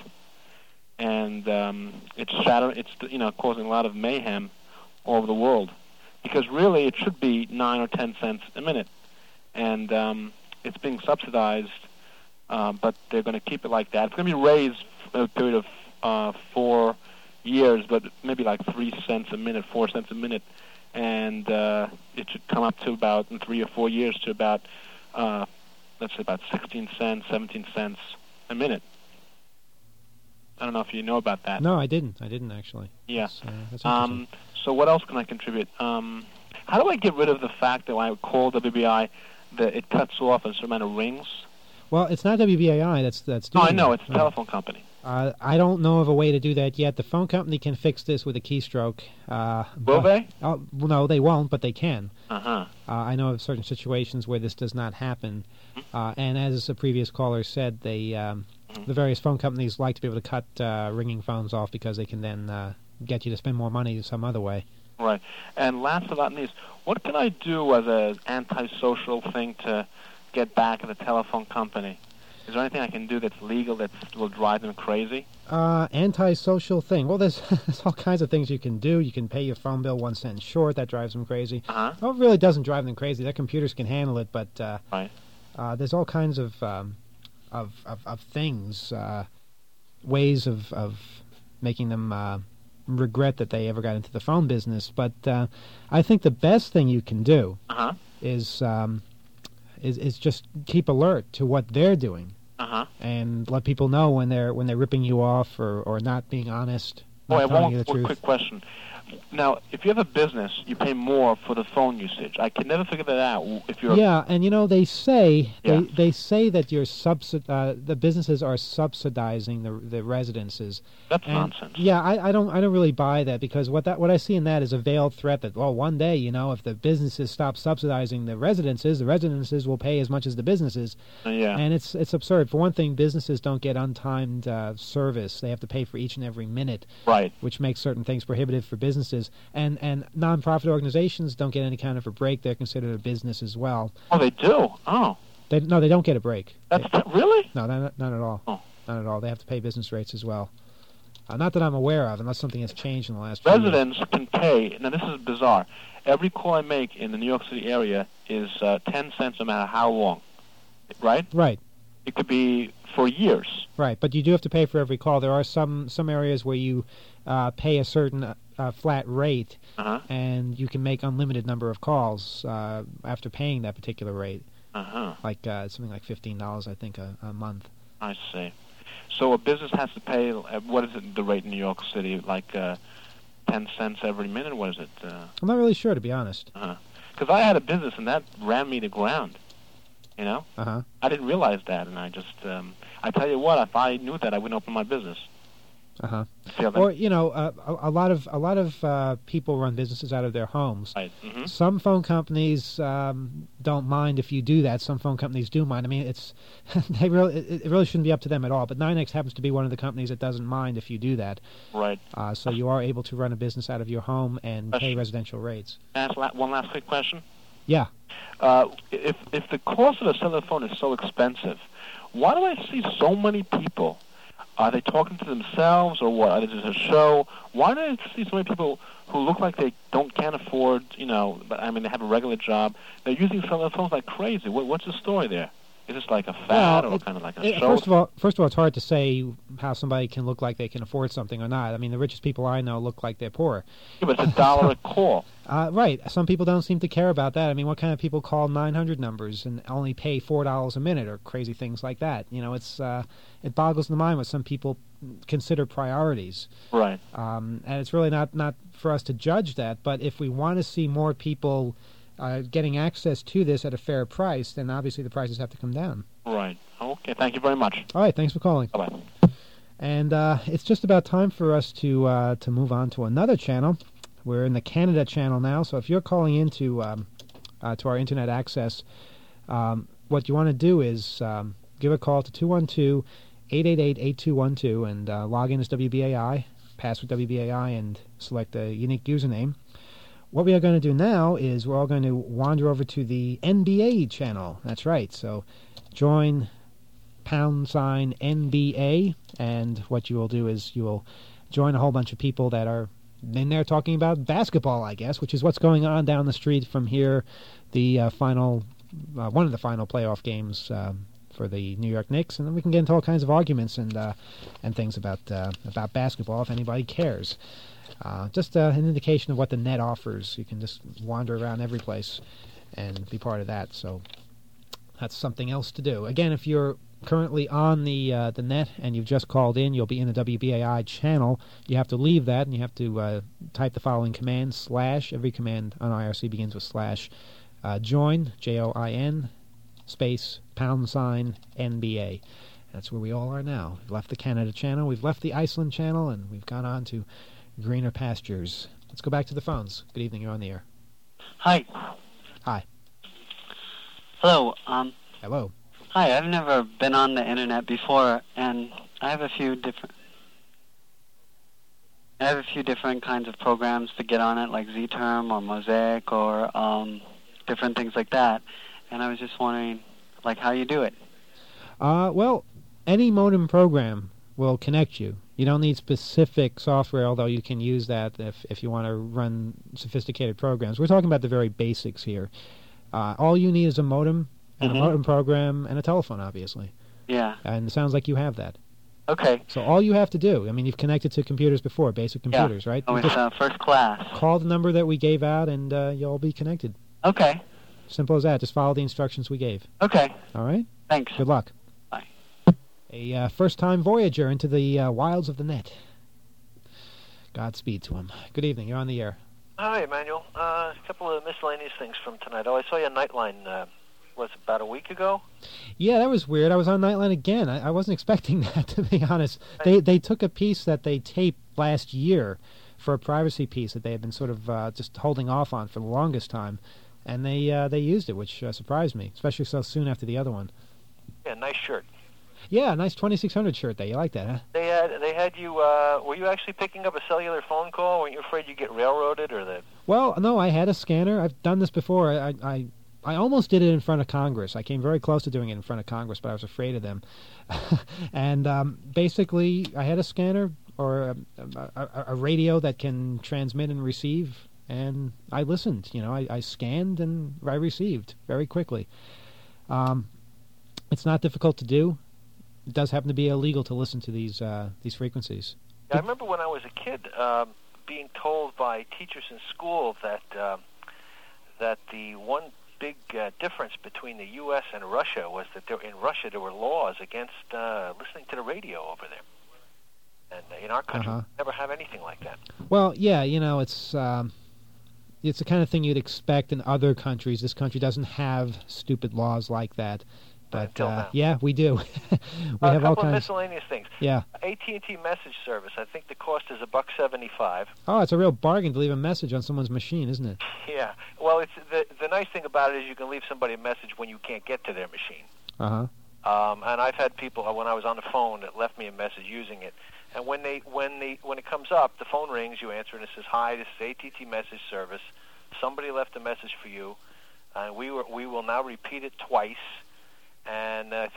and um, it's shatter. It's you know causing a lot of mayhem all over the world, because really it should be nine or ten cents a minute, and um, it's being subsidized. Uh, but they're going to keep it like that. It's going to be raised for a period of Uh, four years, but maybe like three cents a minute, four cents a minute, and uh, it should come up to about in three or four years to about, uh, let's say about sixteen cents, seventeen cents a minute. I don't know if you know about that. No, I didn't. I didn't actually. Yeah. That's, uh, that's um, so what else can I contribute? Um, how do I get rid of the fact that when I call W B I, that it cuts off a certain amount of rings? Well, it's not W B A I that's that's doing No, I know. it. It's a telephone company. Uh, I don't know of a way to do that yet. The phone company can fix this with a keystroke. Uh, Will but, they? Oh, well, no, they won't, but they can. Uh-huh. Uh, I know of certain situations where this does not happen. Uh, and as a previous caller said, they, um, Mm-hmm. the various phone companies like to be able to cut uh, ringing phones off because they can then uh, get you to spend more money some other way. Right. And last but not least, what can I do as an antisocial thing to get back at the telephone company? Is there anything I can do that's legal that will drive them crazy? Uh, antisocial thing. Well, there's, there's all kinds of things you can do. You can pay your phone bill one cent short. That drives them crazy. Uh-huh. Well, it really doesn't drive them crazy. Their computers can handle it, but uh, right. uh, there's all kinds of um, of, of of things, uh, ways of of making them uh, regret that they ever got into the phone business. But uh, I think the best thing you can do uh-huh. is um, is is just keep alert to what they're doing. Uh-huh. And let people know when they're when they're ripping you off or, or not being honest, not Oh, I have telling one you the more truth. quick question. Now, if you have a business, you pay more for the phone usage. I can never figure that out. If you're Yeah, and you know they say Yeah. they they say that you're subsid uh, the businesses are subsidizing the the residences. That's And, nonsense. Yeah, I, I don't I don't really buy that because what that what I see in that is a veiled threat that well one day you know if the businesses stop subsidizing the residences, the residences will pay as much as the businesses. Uh, yeah. And it's it's absurd. For one thing, businesses don't get untimed uh, service. They have to pay for each and every minute. Right. Which makes certain things prohibitive for businesses. And and nonprofit organizations don't get any kind of a break. They're considered a business as well. Oh, they do? Oh. They no, they don't get a break. That's They- really? no, not, not at all. Oh. Not at all. They have to pay business rates as well. Uh, not that I'm aware of, unless something has changed in the last few years. Residents can pay. Now, this is bizarre. Every call I make in the New York City area is uh, ten cents no matter how long. Right? Right. It could be for years. Right, but you do have to pay for every call. There are some some areas where you uh, pay a certain uh, uh, flat rate, Uh-huh. and you can make unlimited number of calls uh, after paying that particular rate. Uh-huh. Like uh, something like fifteen dollars, I think, a, a month. I see. So a business has to pay, uh, what is it, the rate in New York City? Like uh, ten cents every minute? What is it? Uh, I'm not really sure, to be honest. uh-huh. Because I had a business, and that ran me to ground. You know? Uh huh. I didn't realize that, and I just, um, I tell you what, if I knew that, I wouldn't open my business. Uh huh. See how that- Or you know, uh, a, a lot of a lot of uh, people run businesses out of their homes. Right. Mm-hmm. Some phone companies um, don't mind if you do that. Some phone companies do mind. I mean, it's they really it, it really shouldn't be up to them at all. But NineX happens to be one of the companies that doesn't mind if you do that. Right. Uh, so you are able to run a business out of your home and pay residential rates. Ask la- one last quick question. Yeah. Uh, if if the cost of a cellular phone is so expensive, why do I see so many people Are they talking to themselves or what? Is it a show? Why do I see so many people who look like they don't can't afford, you know, but I mean they have a regular job? They're using cell phones like crazy. What, what's the story there? Is this like a fad Well, or it- kind of like a it- show? First of all, first of all, it's hard to say how somebody can look like they can afford something or not. I mean, the richest people I know look like they're poor. Yeah, but it's a dollar a call. Uh, right. Some people don't seem to care about that. I mean, what kind of people call nine hundred numbers and only pay four dollars a minute or crazy things like that? You know, it's uh, it boggles the mind what some people consider priorities. Right. Um, and it's really not, not for us to judge that. But if we want to see more people uh, getting access to this at a fair price, then obviously the prices have to come down. Right. Okay. Thank you very much. All right. Thanks for calling. Bye-bye. And uh, it's just about time for us to uh, to move on to another channel. We're in the Canada channel now, so if you're calling into um, uh, to our internet access, um, what you want to do is um, give a call to two one two, eight eight eight, eight two one two and uh, log in as W B A I, password W B A I, and select a unique username. What we are going to do now is we're all going to wander over to the N B A channel. That's right. So join pound sign N B A, and what you will do is you will join a whole bunch of people that are in there talking about basketball, I guess, which is what's going on down the street from here. The uh, final, uh, one of the final playoff games um, for the New York Knicks, and then we can get into all kinds of arguments and uh, and things about uh, about basketball if anybody cares. Uh, just uh, an indication of what the net offers. You can just wander around every place and be part of that. So that's something else to do. Again, if you're currently on the uh, the net and you've just called in, you'll be in the W B A I channel. You have to leave that and you have to uh, type the following command, slash. Every command on I R C begins with slash. Uh, join, J O I N, space, pound sign, N B A. That's where we all are now. We've left the Canada channel, we've left the Iceland channel, and we've gone on to greener pastures. Let's go back to the phones. Good evening, you're on the air. Hi. Hi. Hello. Um. Hello. Hi. I've never been on the internet before, and I have a few different. I have a few different kinds of programs to get on it, like Z-Term or Mosaic or um, different things like that. And I was just wondering, like, how you do it. Uh, well, any modem program will connect you. You don't need specific software, although you can use that if, if you want to run sophisticated programs. We're talking about the very basics here. Uh, all you need is a modem, and Mhm. a modem program, and a telephone, obviously. Yeah. And it sounds like you have that. Okay. So all you have to do, I mean, you've connected to computers before, basic computers, yeah. right? Oh, You it's just uh, first class. call the number that we gave out, and uh, you'll be connected. Okay. Simple as that. Just follow the instructions we gave. Okay. All right? Thanks. Good luck. Bye. A uh, first-time voyager into the uh, wilds of the net. Godspeed to him. Good evening. You're on the air. Hi, Emmanuel. Uh, a couple of miscellaneous things from tonight. Oh, I saw you on Nightline, uh, was it about a week ago? Yeah, that was weird. I was on Nightline again. I, I wasn't expecting that, to be honest. They they took a piece that they taped last year for a privacy piece that they had been sort of uh, just holding off on for the longest time, and they uh, they used it, which uh, surprised me, especially so soon after the other one. Yeah, nice shirt. Yeah, nice twenty-six hundred shirt there. You like that, huh? They had they had you. Uh, were you actually picking up a cellular phone call? Weren't you afraid you'd get railroaded or that? Well, no, I had a scanner. I've done this before. I, I I almost did it in front of Congress. I came very close to doing it in front of Congress, but I was afraid of them. and um, basically, I had a scanner or a, a, a radio that can transmit and receive, and I listened. You know, I, I scanned and I received very quickly. Um, it's not difficult to do. It does happen to be illegal to listen to these uh, these frequencies. Yeah, I remember when I was a kid um, being told by teachers in school that um, that the one big uh, difference between the U S and Russia was that there, in Russia there were laws against uh, listening to the radio over there, and uh, in our country Uh-huh. we never have anything like that. Well, yeah, you know, it's um, it's the kind of thing you'd expect in other countries. This country doesn't have stupid laws like that. But Until uh, now. yeah, we do. we Uh, have a all couple of kinds. miscellaneous things. Yeah. A T and T message service. I think the cost is a buck seventy-five. Oh, it's a real bargain to leave a message on someone's machine, isn't it? Yeah. Well, it's the the nice thing about it is you can leave somebody a message when you can't get to their machine. Uh huh. Um, and I've had people uh, when I was on the phone that left me a message using it. And when they when they when it comes up, the phone rings. You answer and it says, "Hi, this is A T and T message service. Somebody left a message for you, and we were we will now repeat it twice." And uh, I think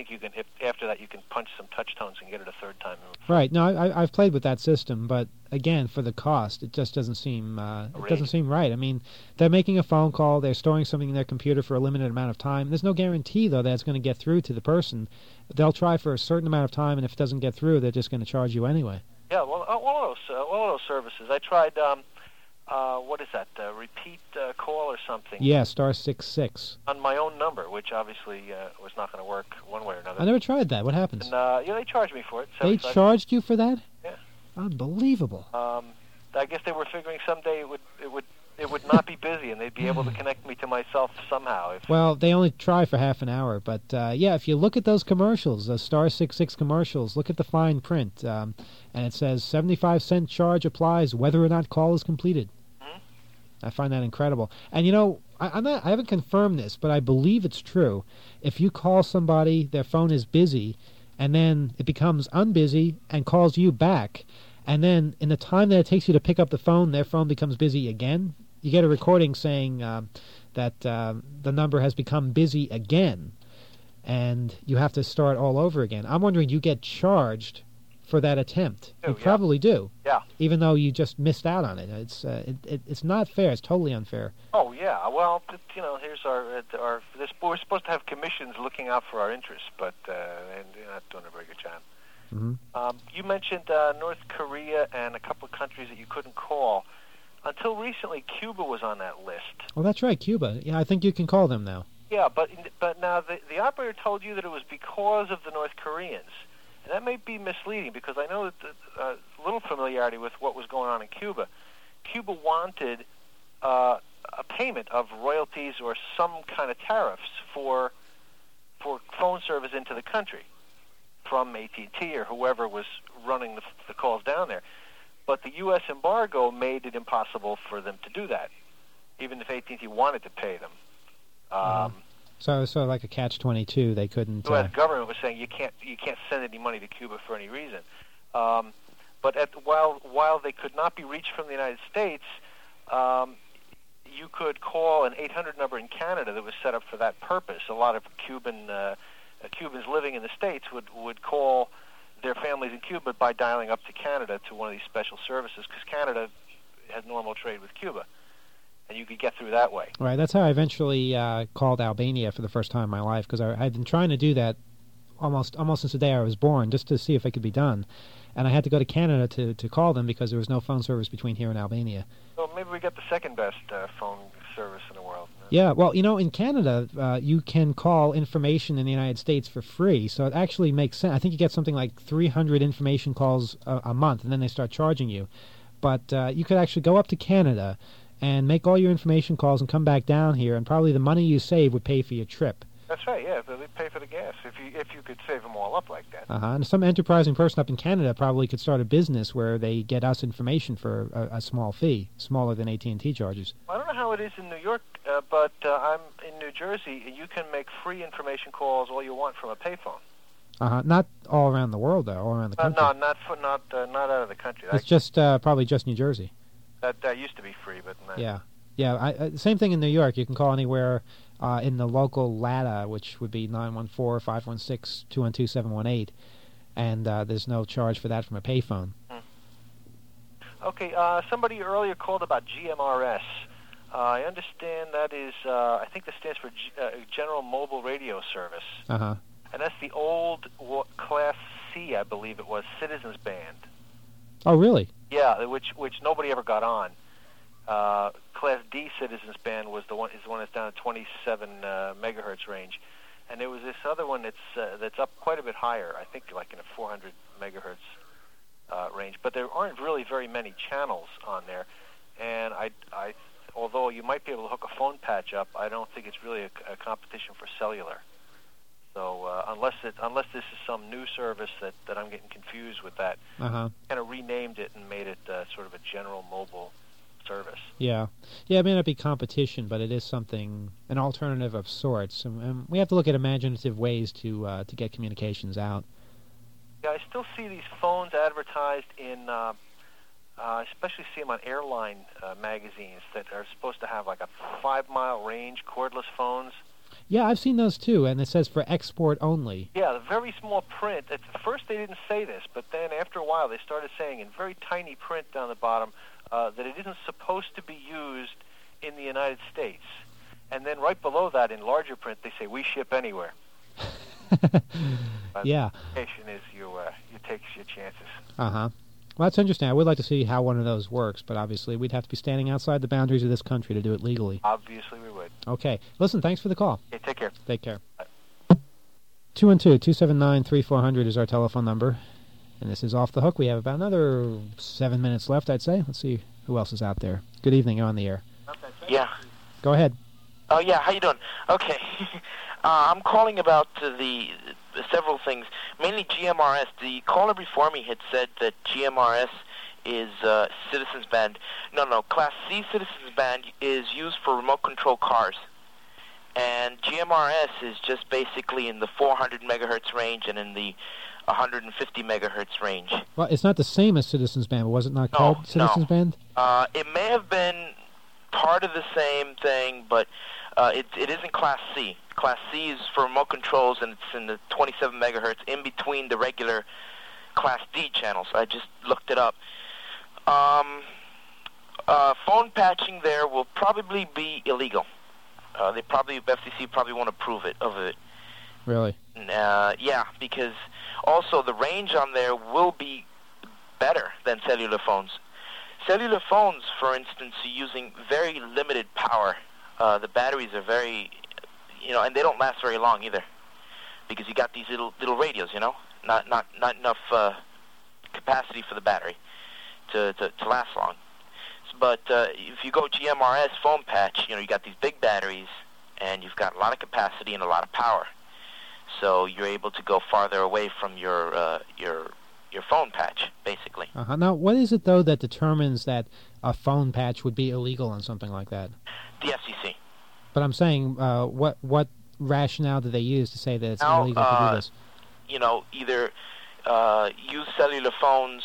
think you can. If, after that, you can punch some touch tones and get it a third time. Right. No, I, I- I've played with that system, but again, for the cost, it just doesn't seem uh, it doesn't seem right. I mean, they're making a phone call, they're storing something in their computer for a limited amount of time. There's no guarantee though that it's going to get through to the person. They'll try for a certain amount of time, and if it doesn't get through, they're just going to charge you anyway. Yeah, well, uh, one of those, uh, one of those services. I tried. Um, uh, what is that? Uh, repeat uh, call or something? Yeah, star six six. On my own number, which obviously uh, was not going to work one way or another. I never tried that. What happens? And uh, yeah, they charged me for it. They seventy-five charged you for that? Yeah. Unbelievable. Um, I guess they were figuring someday it would it would it would not be busy, and they'd be able to connect me to myself somehow. If Well, they only try for half an hour, but uh, yeah, if you look at those commercials, those star six six commercials, look at the fine print, um, and it says seventy-five cent charge applies whether or not call is completed. Mm-hmm. I find that incredible. And you know, I, I'm not, I haven't confirmed this, but I believe it's true. If you call somebody, their phone is busy, and then it becomes unbusy and calls you back, and then in the time that it takes you to pick up the phone, their phone becomes busy again. You get a recording saying um, that um, the number has become busy again, and you have to start all over again. I'm wondering, you get charged for that attempt? Do, You yeah. probably do. Yeah. Even though you just missed out on it. It's uh, it, it, it's not fair. It's totally unfair. Oh yeah, well, th- you know, here's our uh, our. This, we're supposed to have commissions looking out for our interests, but uh, and they're not doing a very good job. Mm-hmm. Um, you mentioned uh, North Korea and a couple of countries that you couldn't call. Until recently, Cuba was on that list. Well, that's right, Cuba. Yeah, I think you can call them now. Yeah, but but now the the operator told you that it was because of the North Koreans, and that may be misleading because I know that the, uh, little familiarity with what was going on in Cuba. Cuba wanted uh, a payment of royalties or some kind of tariffs for for phone service into the country from A T and T or whoever was running the, the calls down there. But the U S embargo made it impossible for them to do that, even if A T and T wanted to pay them. Um, So, so like a catch twenty-two, they couldn't. The U S Uh, government was saying you can't you can't send any money to Cuba for any reason. Um, but at, while while they could not be reached from the United States, um, you could call an eight hundred number in Canada that was set up for that purpose. A lot of Cuban uh, uh, Cubans living in the States would would call their families in Cuba by dialing up to Canada to one of these special services because Canada has normal trade with Cuba, and you could get through that way. Right, that's how I eventually uh, called Albania for the first time in my life, because I had been trying to do that almost almost since the day I was born, just to see if it could be done. And I had to go to Canada to, to call them because there was no phone service between here and Albania. So maybe we get the second best uh, phone service in the world. Yeah, well, you know, in Canada, uh, you can call information in the United States for free, so it actually makes sense. I think you get something like three hundred information calls a, a month, and then they start charging you. But uh, you could actually go up to Canada and make all your information calls and come back down here, and probably the money you save would pay for your trip. That's right. Yeah, they pay for the gas if you if you could save them all up like that. Uh-huh. And some enterprising person up in Canada probably could start a business where they get us information for a, a small fee, smaller than A T and T charges. I don't know how it is in New York, uh, but uh, I'm in New Jersey. You can make free information calls all you want from a payphone. Uh-huh. Not all around the world, though. All around the Uh, country. no, not for, not uh, not out of the country. That, It's just uh, probably just New Jersey. that that used to be free, but not. Yeah, yeah. I, uh, same thing in New York. You can call anywhere uh, in the local L A D A, which would be nine one four, five one six, two one two, seven one eight, and uh, there's no charge for that from a payphone. Okay. Uh, somebody earlier called about G M R S. Uh, I understand that is. Uh, I think that stands for G, uh, General Mobile Radio Service, Uh huh. and that's the old wa- Class C, I believe it was, Citizens Band. Oh, really? Yeah, which which nobody ever got on. Uh, Class D Citizens Band was the one is the one that's down at twenty-seven uh, megahertz range, and there was this other one that's uh, that's up quite a bit higher. I think like in a four hundred megahertz uh, range. But there aren't really very many channels on there, and I I although you might be able to hook a phone patch up, I don't think it's really a, a competition for cellular. So uh, unless it unless this is some new service that, that I'm getting confused with that, Uh-huh. kind of renamed it and made it uh, sort of a general mobile service. Yeah. Yeah, it may not be competition, but it is something, an alternative of sorts. And, and we have to look at imaginative ways to uh, to get communications out. Yeah, I still see these phones advertised in, uh, uh, I especially see them on airline uh, magazines that are supposed to have like a five-mile range cordless phones. Yeah, I've seen those too, and it says for export only. Yeah, the very small print. At first they didn't say this, but then after a while they started saying in very tiny print down the bottom uh, that it isn't supposed to be used in the United States. And then right below that, in larger print, they say, we ship anywhere. Yeah. The implication is you, uh, you take your chances. Uh-huh. Well, that's interesting. I would like to see how one of those works, but obviously we'd have to be standing outside the boundaries of this country to do it legally. Obviously we would. Okay. Listen, thanks for the call. Okay, take care. Take care. two one two, two seven nine, three four zero zero is our telephone number. And this is Off the Hook. We have about another seven minutes left, I'd say. Let's see who else is out there. Good evening. You're on the air. Yeah. Go ahead. Oh, yeah. How you doing? Okay. uh, I'm calling about uh, the uh, several things, mainly G M R S. The caller before me had said that G M R S is uh, citizens band. No, no. Class C citizens band is used for remote control cars. And G M R S is just basically in the four hundred megahertz range and in the one hundred fifty megahertz range. Well, it's not the same as Citizens Band, but was it not No, called Citizens no. Band? Uh, it may have been part of the same thing, but uh, it, it isn't Class C. Class C is for remote controls, and it's in the twenty-seven megahertz, in between the regular Class D channels. I just looked it up. Um, uh, phone patching there will probably be illegal. Uh, they probably, F C C probably won't approve it of it. Really? Uh, yeah, because also the range on there will be better than cellular phones. Cellular phones, for instance, are using very limited power. Uh, the batteries are very, you know, and they don't last very long either, because you got these little little radios, you know, not not not enough uh, capacity for the battery to to, to last long. But uh, if you go G M R S phone patch, you know, you got these big batteries, and you've got a lot of capacity and a lot of power. So you're able to go farther away from your uh, your your phone patch, basically. Uh-huh. Now, what is it, though, that determines that a phone patch would be illegal on something like that? The F C C. But I'm saying, uh, what what rationale do they use to say that it's Now, illegal to uh, do this? You know, either uh, use cellular phones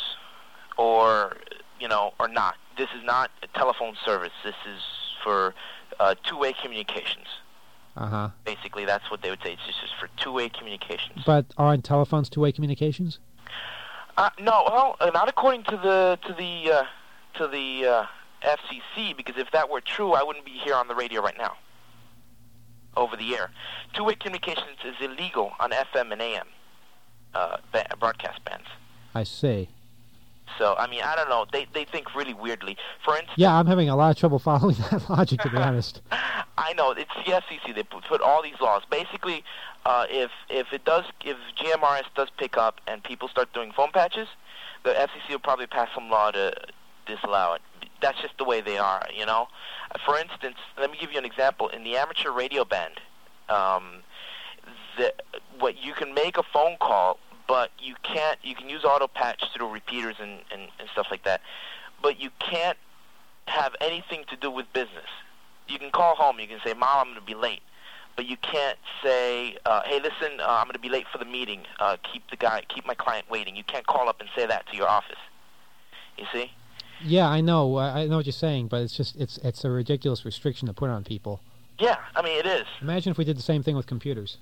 or, you know, or not. This is not a telephone service. This is for uh, two-way communications. Uh-huh. Basically, that's what they would say. It's just for two-way communications. But aren't telephones two-way communications? Uh, no, well, uh, not according to the to the uh, to the uh, F C C, because if that were true, I wouldn't be here on the radio right now. Over the air, two-way communications is illegal on F M and A M uh, ba- broadcast bands. I see. So, I mean, I don't know. They they think really weirdly. For instance, Yeah, I'm having a lot of trouble following that logic, to be honest. I know it's the F C C. They put, put all these laws. Basically, uh, if if it does, if G M R S does pick up and people start doing phone patches, the F C C will probably pass some law to disallow it. That's just the way they are, you know. Uh, for instance, let me give you an example. In the amateur radio band, um, the, what you can make a phone call, but you can't. You can use auto patch through repeaters and, and, and stuff like that, but you can't have anything to do with business. You can call home. You can say, "Mom, I'm going to be late," but you can't say, uh, "Hey, listen, uh, I'm going to be late for the meeting. Uh, keep the guy, keep my client waiting." You can't call up and say that to your office. You see? Yeah, I know. I I know what you're saying, but it's just it's it's a ridiculous restriction to put on people. Yeah, I mean, it is. Imagine if we did the same thing with computers.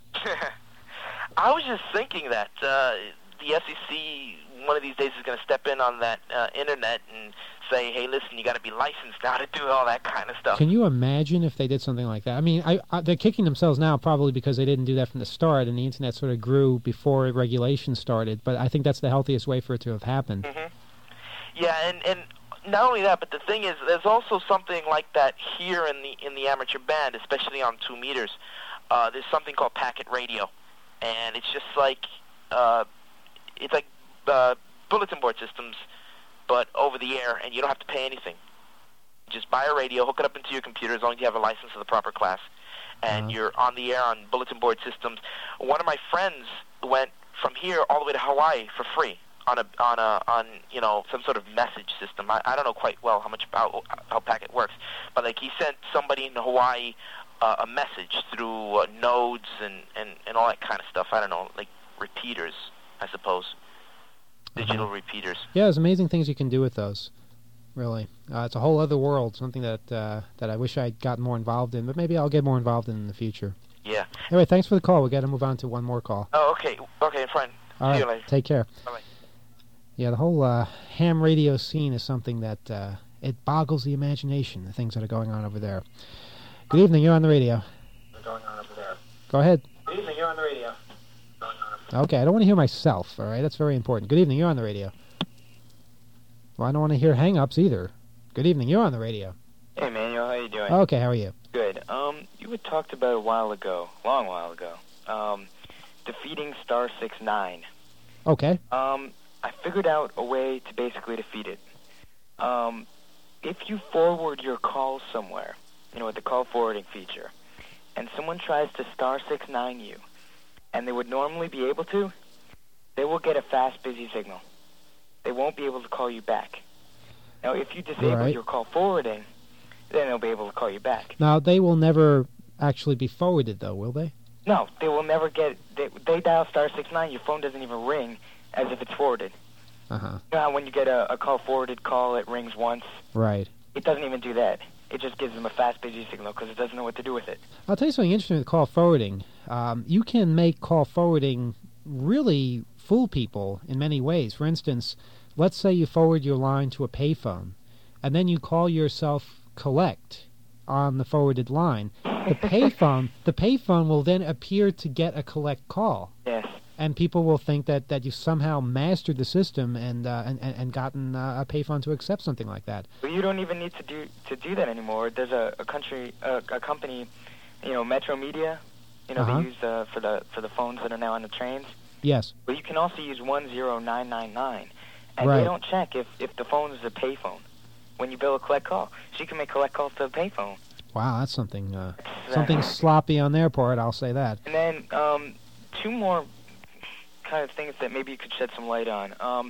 I was just thinking that uh, the F C C one of these days is going to step in on that uh, internet and say, "Hey, listen, you got to be licensed now to do all that kind of stuff." Can you imagine if they did something like that? I mean, I, I, they're kicking themselves now probably because they didn't do that from the start, and the internet sort of grew before regulation started. But I think that's the healthiest way for it to have happened. Mm-hmm. Yeah, and and not only that, but the thing is, there's also something like that here in the in the amateur band, especially on two meters. Uh, there's something called packet radio, and it's just like uh, it's like uh, bulletin board systems, but over the air, and you don't have to pay anything. Just buy a radio, hook it up into your computer, as long as you have a license of the proper class, and Uh-huh. you're on the air on bulletin board systems. One of my friends went from here all the way to Hawaii for free on a on a on you know some sort of message system. I, I don't know quite well how much how, how packet works, but like he sent somebody in Hawaii uh, a message through uh, nodes and, and and all that kind of stuff. I don't know, like repeaters, I suppose, digital Uh-huh. repeaters. Yeah, there's amazing things you can do with those. Really, uh, it's a whole other world. Something that uh, that I wish I'd gotten more involved in, but maybe I'll get more involved in in the future. Yeah. Anyway, thanks for the call. We got to move on to one more call. Oh, okay. Okay, fine. All See you right. later. Take care. Bye-bye. Yeah, the whole uh, ham radio scene is something that uh, it boggles the imagination, the things that are going on over there. Good evening. You're on the radio. Going on over there. Go ahead. Good evening, you're on the radio. Okay, I don't want to hear myself, all right? That's very important. Good evening. You're on the radio. Well, I don't want to hear hang-ups either. Good evening. You're on the radio. Hey, Manuel, how you doing? Okay, how are you? Good. Um, you had talked about a while ago, long while ago, um, defeating star six nine. Okay. Um, I figured out a way to basically defeat it. Um, if you forward your call somewhere, you know, with the call forwarding feature, and someone tries to star six nine you, and they would normally be able to, they will get a fast, busy signal. They won't be able to call you back. Now, if you disable Right. your call forwarding, then they'll be able to call you back. Now, they will never actually be forwarded, though, will they? No, they will never get... They, they dial star six nine, your phone doesn't even ring as if it's forwarded. Uh-huh. You know how when you get a, a call forwarded call, it rings once? Right. It doesn't even do that. It just gives them a fast, busy signal because it doesn't know what to do with it. I'll tell you something interesting with call forwarding. Um, you can make call forwarding really fool people in many ways. For instance, let's say you forward your line to a payphone, and then you call yourself collect on the forwarded line. The payphone, the payphone will then appear to get a collect call. Yes. And people will think that, that you've somehow mastered the system and uh, and, and and gotten uh, a payphone to accept something like that. But you don't even need to do to do that anymore. There's a, a country, a, a company, you know, Metro Media. You know, Uh-huh. they use uh, for the for the phones that are now on the trains. Yes. But you can also use one zero nine nine nine, and Right. they don't check if if the phone is a payphone when you bill a collect call. So you can make collect calls to a payphone. Wow, that's something uh, something sloppy on their part. I'll say that. And then um, two more kind of things that maybe you could shed some light on. Um,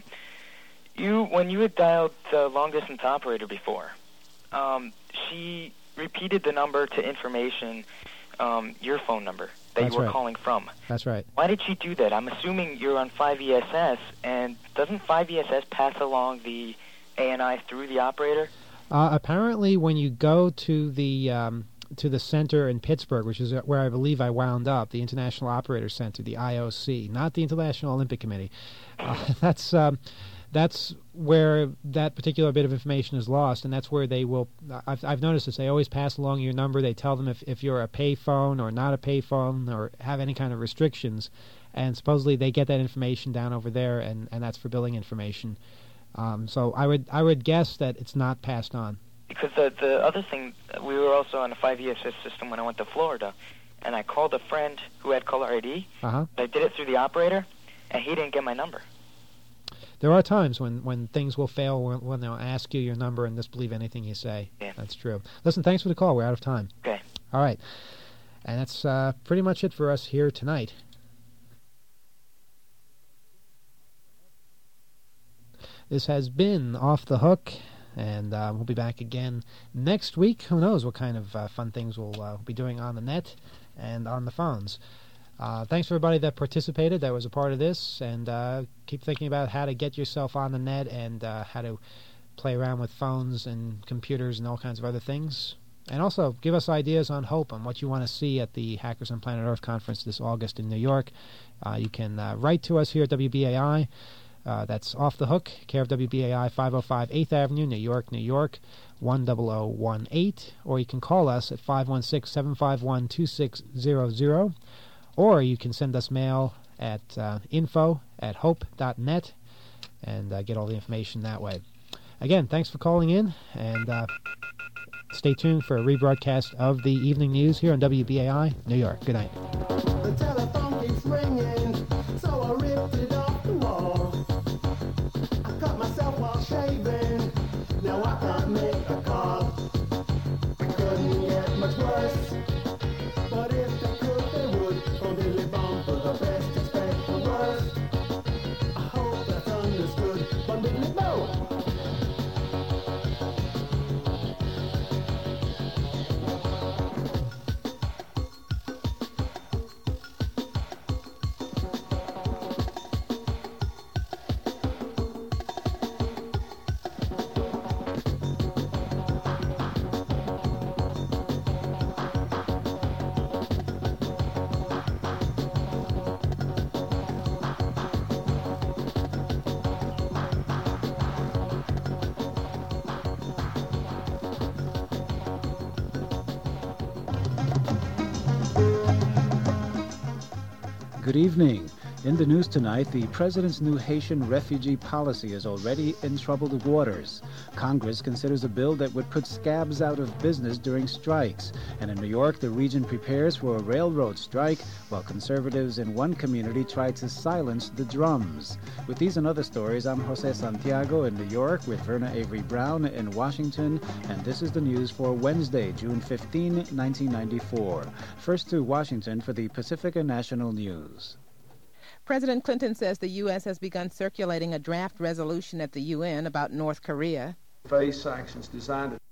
you, when you had dialed the long-distance operator before, um, she repeated the number to information, um, your phone number that That's you were right. calling from. That's right. Why did she do that? I'm assuming you're on five E S S, and doesn't five E S S pass along the A N I through the operator? Uh, apparently, when you go to the um, to the center in Pittsburgh, which is where I believe I wound up, the International Operator Center, the I O C, not the International Olympic Committee. Uh, that's um, that's where that particular bit of information is lost, and that's where they will. I've I've noticed this. They always pass along your number. They tell them if if you're a payphone or not a payphone or have any kind of restrictions, and supposedly they get that information down over there, and, and that's for billing information. Um, so I would I would guess that it's not passed on. Because the the other thing, we were also on a five E S S system when I went to Florida, and I called a friend who had caller I D. Uh-huh. I did it through the operator, and he didn't get my number. There are times when, when things will fail when, when they'll ask you your number and disbelieve anything you say. Yeah. That's true. Listen, thanks for the call. We're out of time. Okay. All right. And that's uh, pretty much it for us here tonight. This has been Off the Hook, and uh, we'll be back again next week. Who knows what kind of uh, fun things we'll uh, be doing on the net and on the phones. Uh, thanks for everybody that participated, that was a part of this, and uh, keep thinking about how to get yourself on the net and uh, how to play around with phones and computers and all kinds of other things. And also, give us ideas on Hope, on what you want to see at the Hackers on Planet Earth conference this August in New York. Uh, you can uh, write to us here at W B A I. Uh, that's Off the Hook, care of W B A I, five oh five eighth Avenue, New York, New York, one zero zero one eight. Or you can call us at five one six, seven five one, two six zero zero. Or you can send us mail at uh, info at hope dot net and uh, get all the information that way. Again, thanks for calling in, and uh, stay tuned for a rebroadcast of the evening news here on W B A I, New York. Good night. The telephone keeps ringing, so I ripped it off the wall. I cut myself while shaving, now I can't make a call. It couldn't get much worse, but if they could, they would. From Billy Bomb for the best, expect the worst. I hope that's understood, but Billy Bomb. Good evening. In the news tonight, the president's new Haitian refugee policy is already in troubled waters. Congress considers a bill that would put scabs out of business during strikes. And in New York, the region prepares for a railroad strike, while conservatives in one community try to silence the drums. With these and other stories, I'm Jose Santiago in New York with Verna Avery Brown in Washington, and this is the news for Wednesday, June fifteenth, nineteen ninety-four. First to Washington for the Pacifica National News. President Clinton says the U S has begun circulating a draft resolution at the U N about North Korea. Face sanctions designed to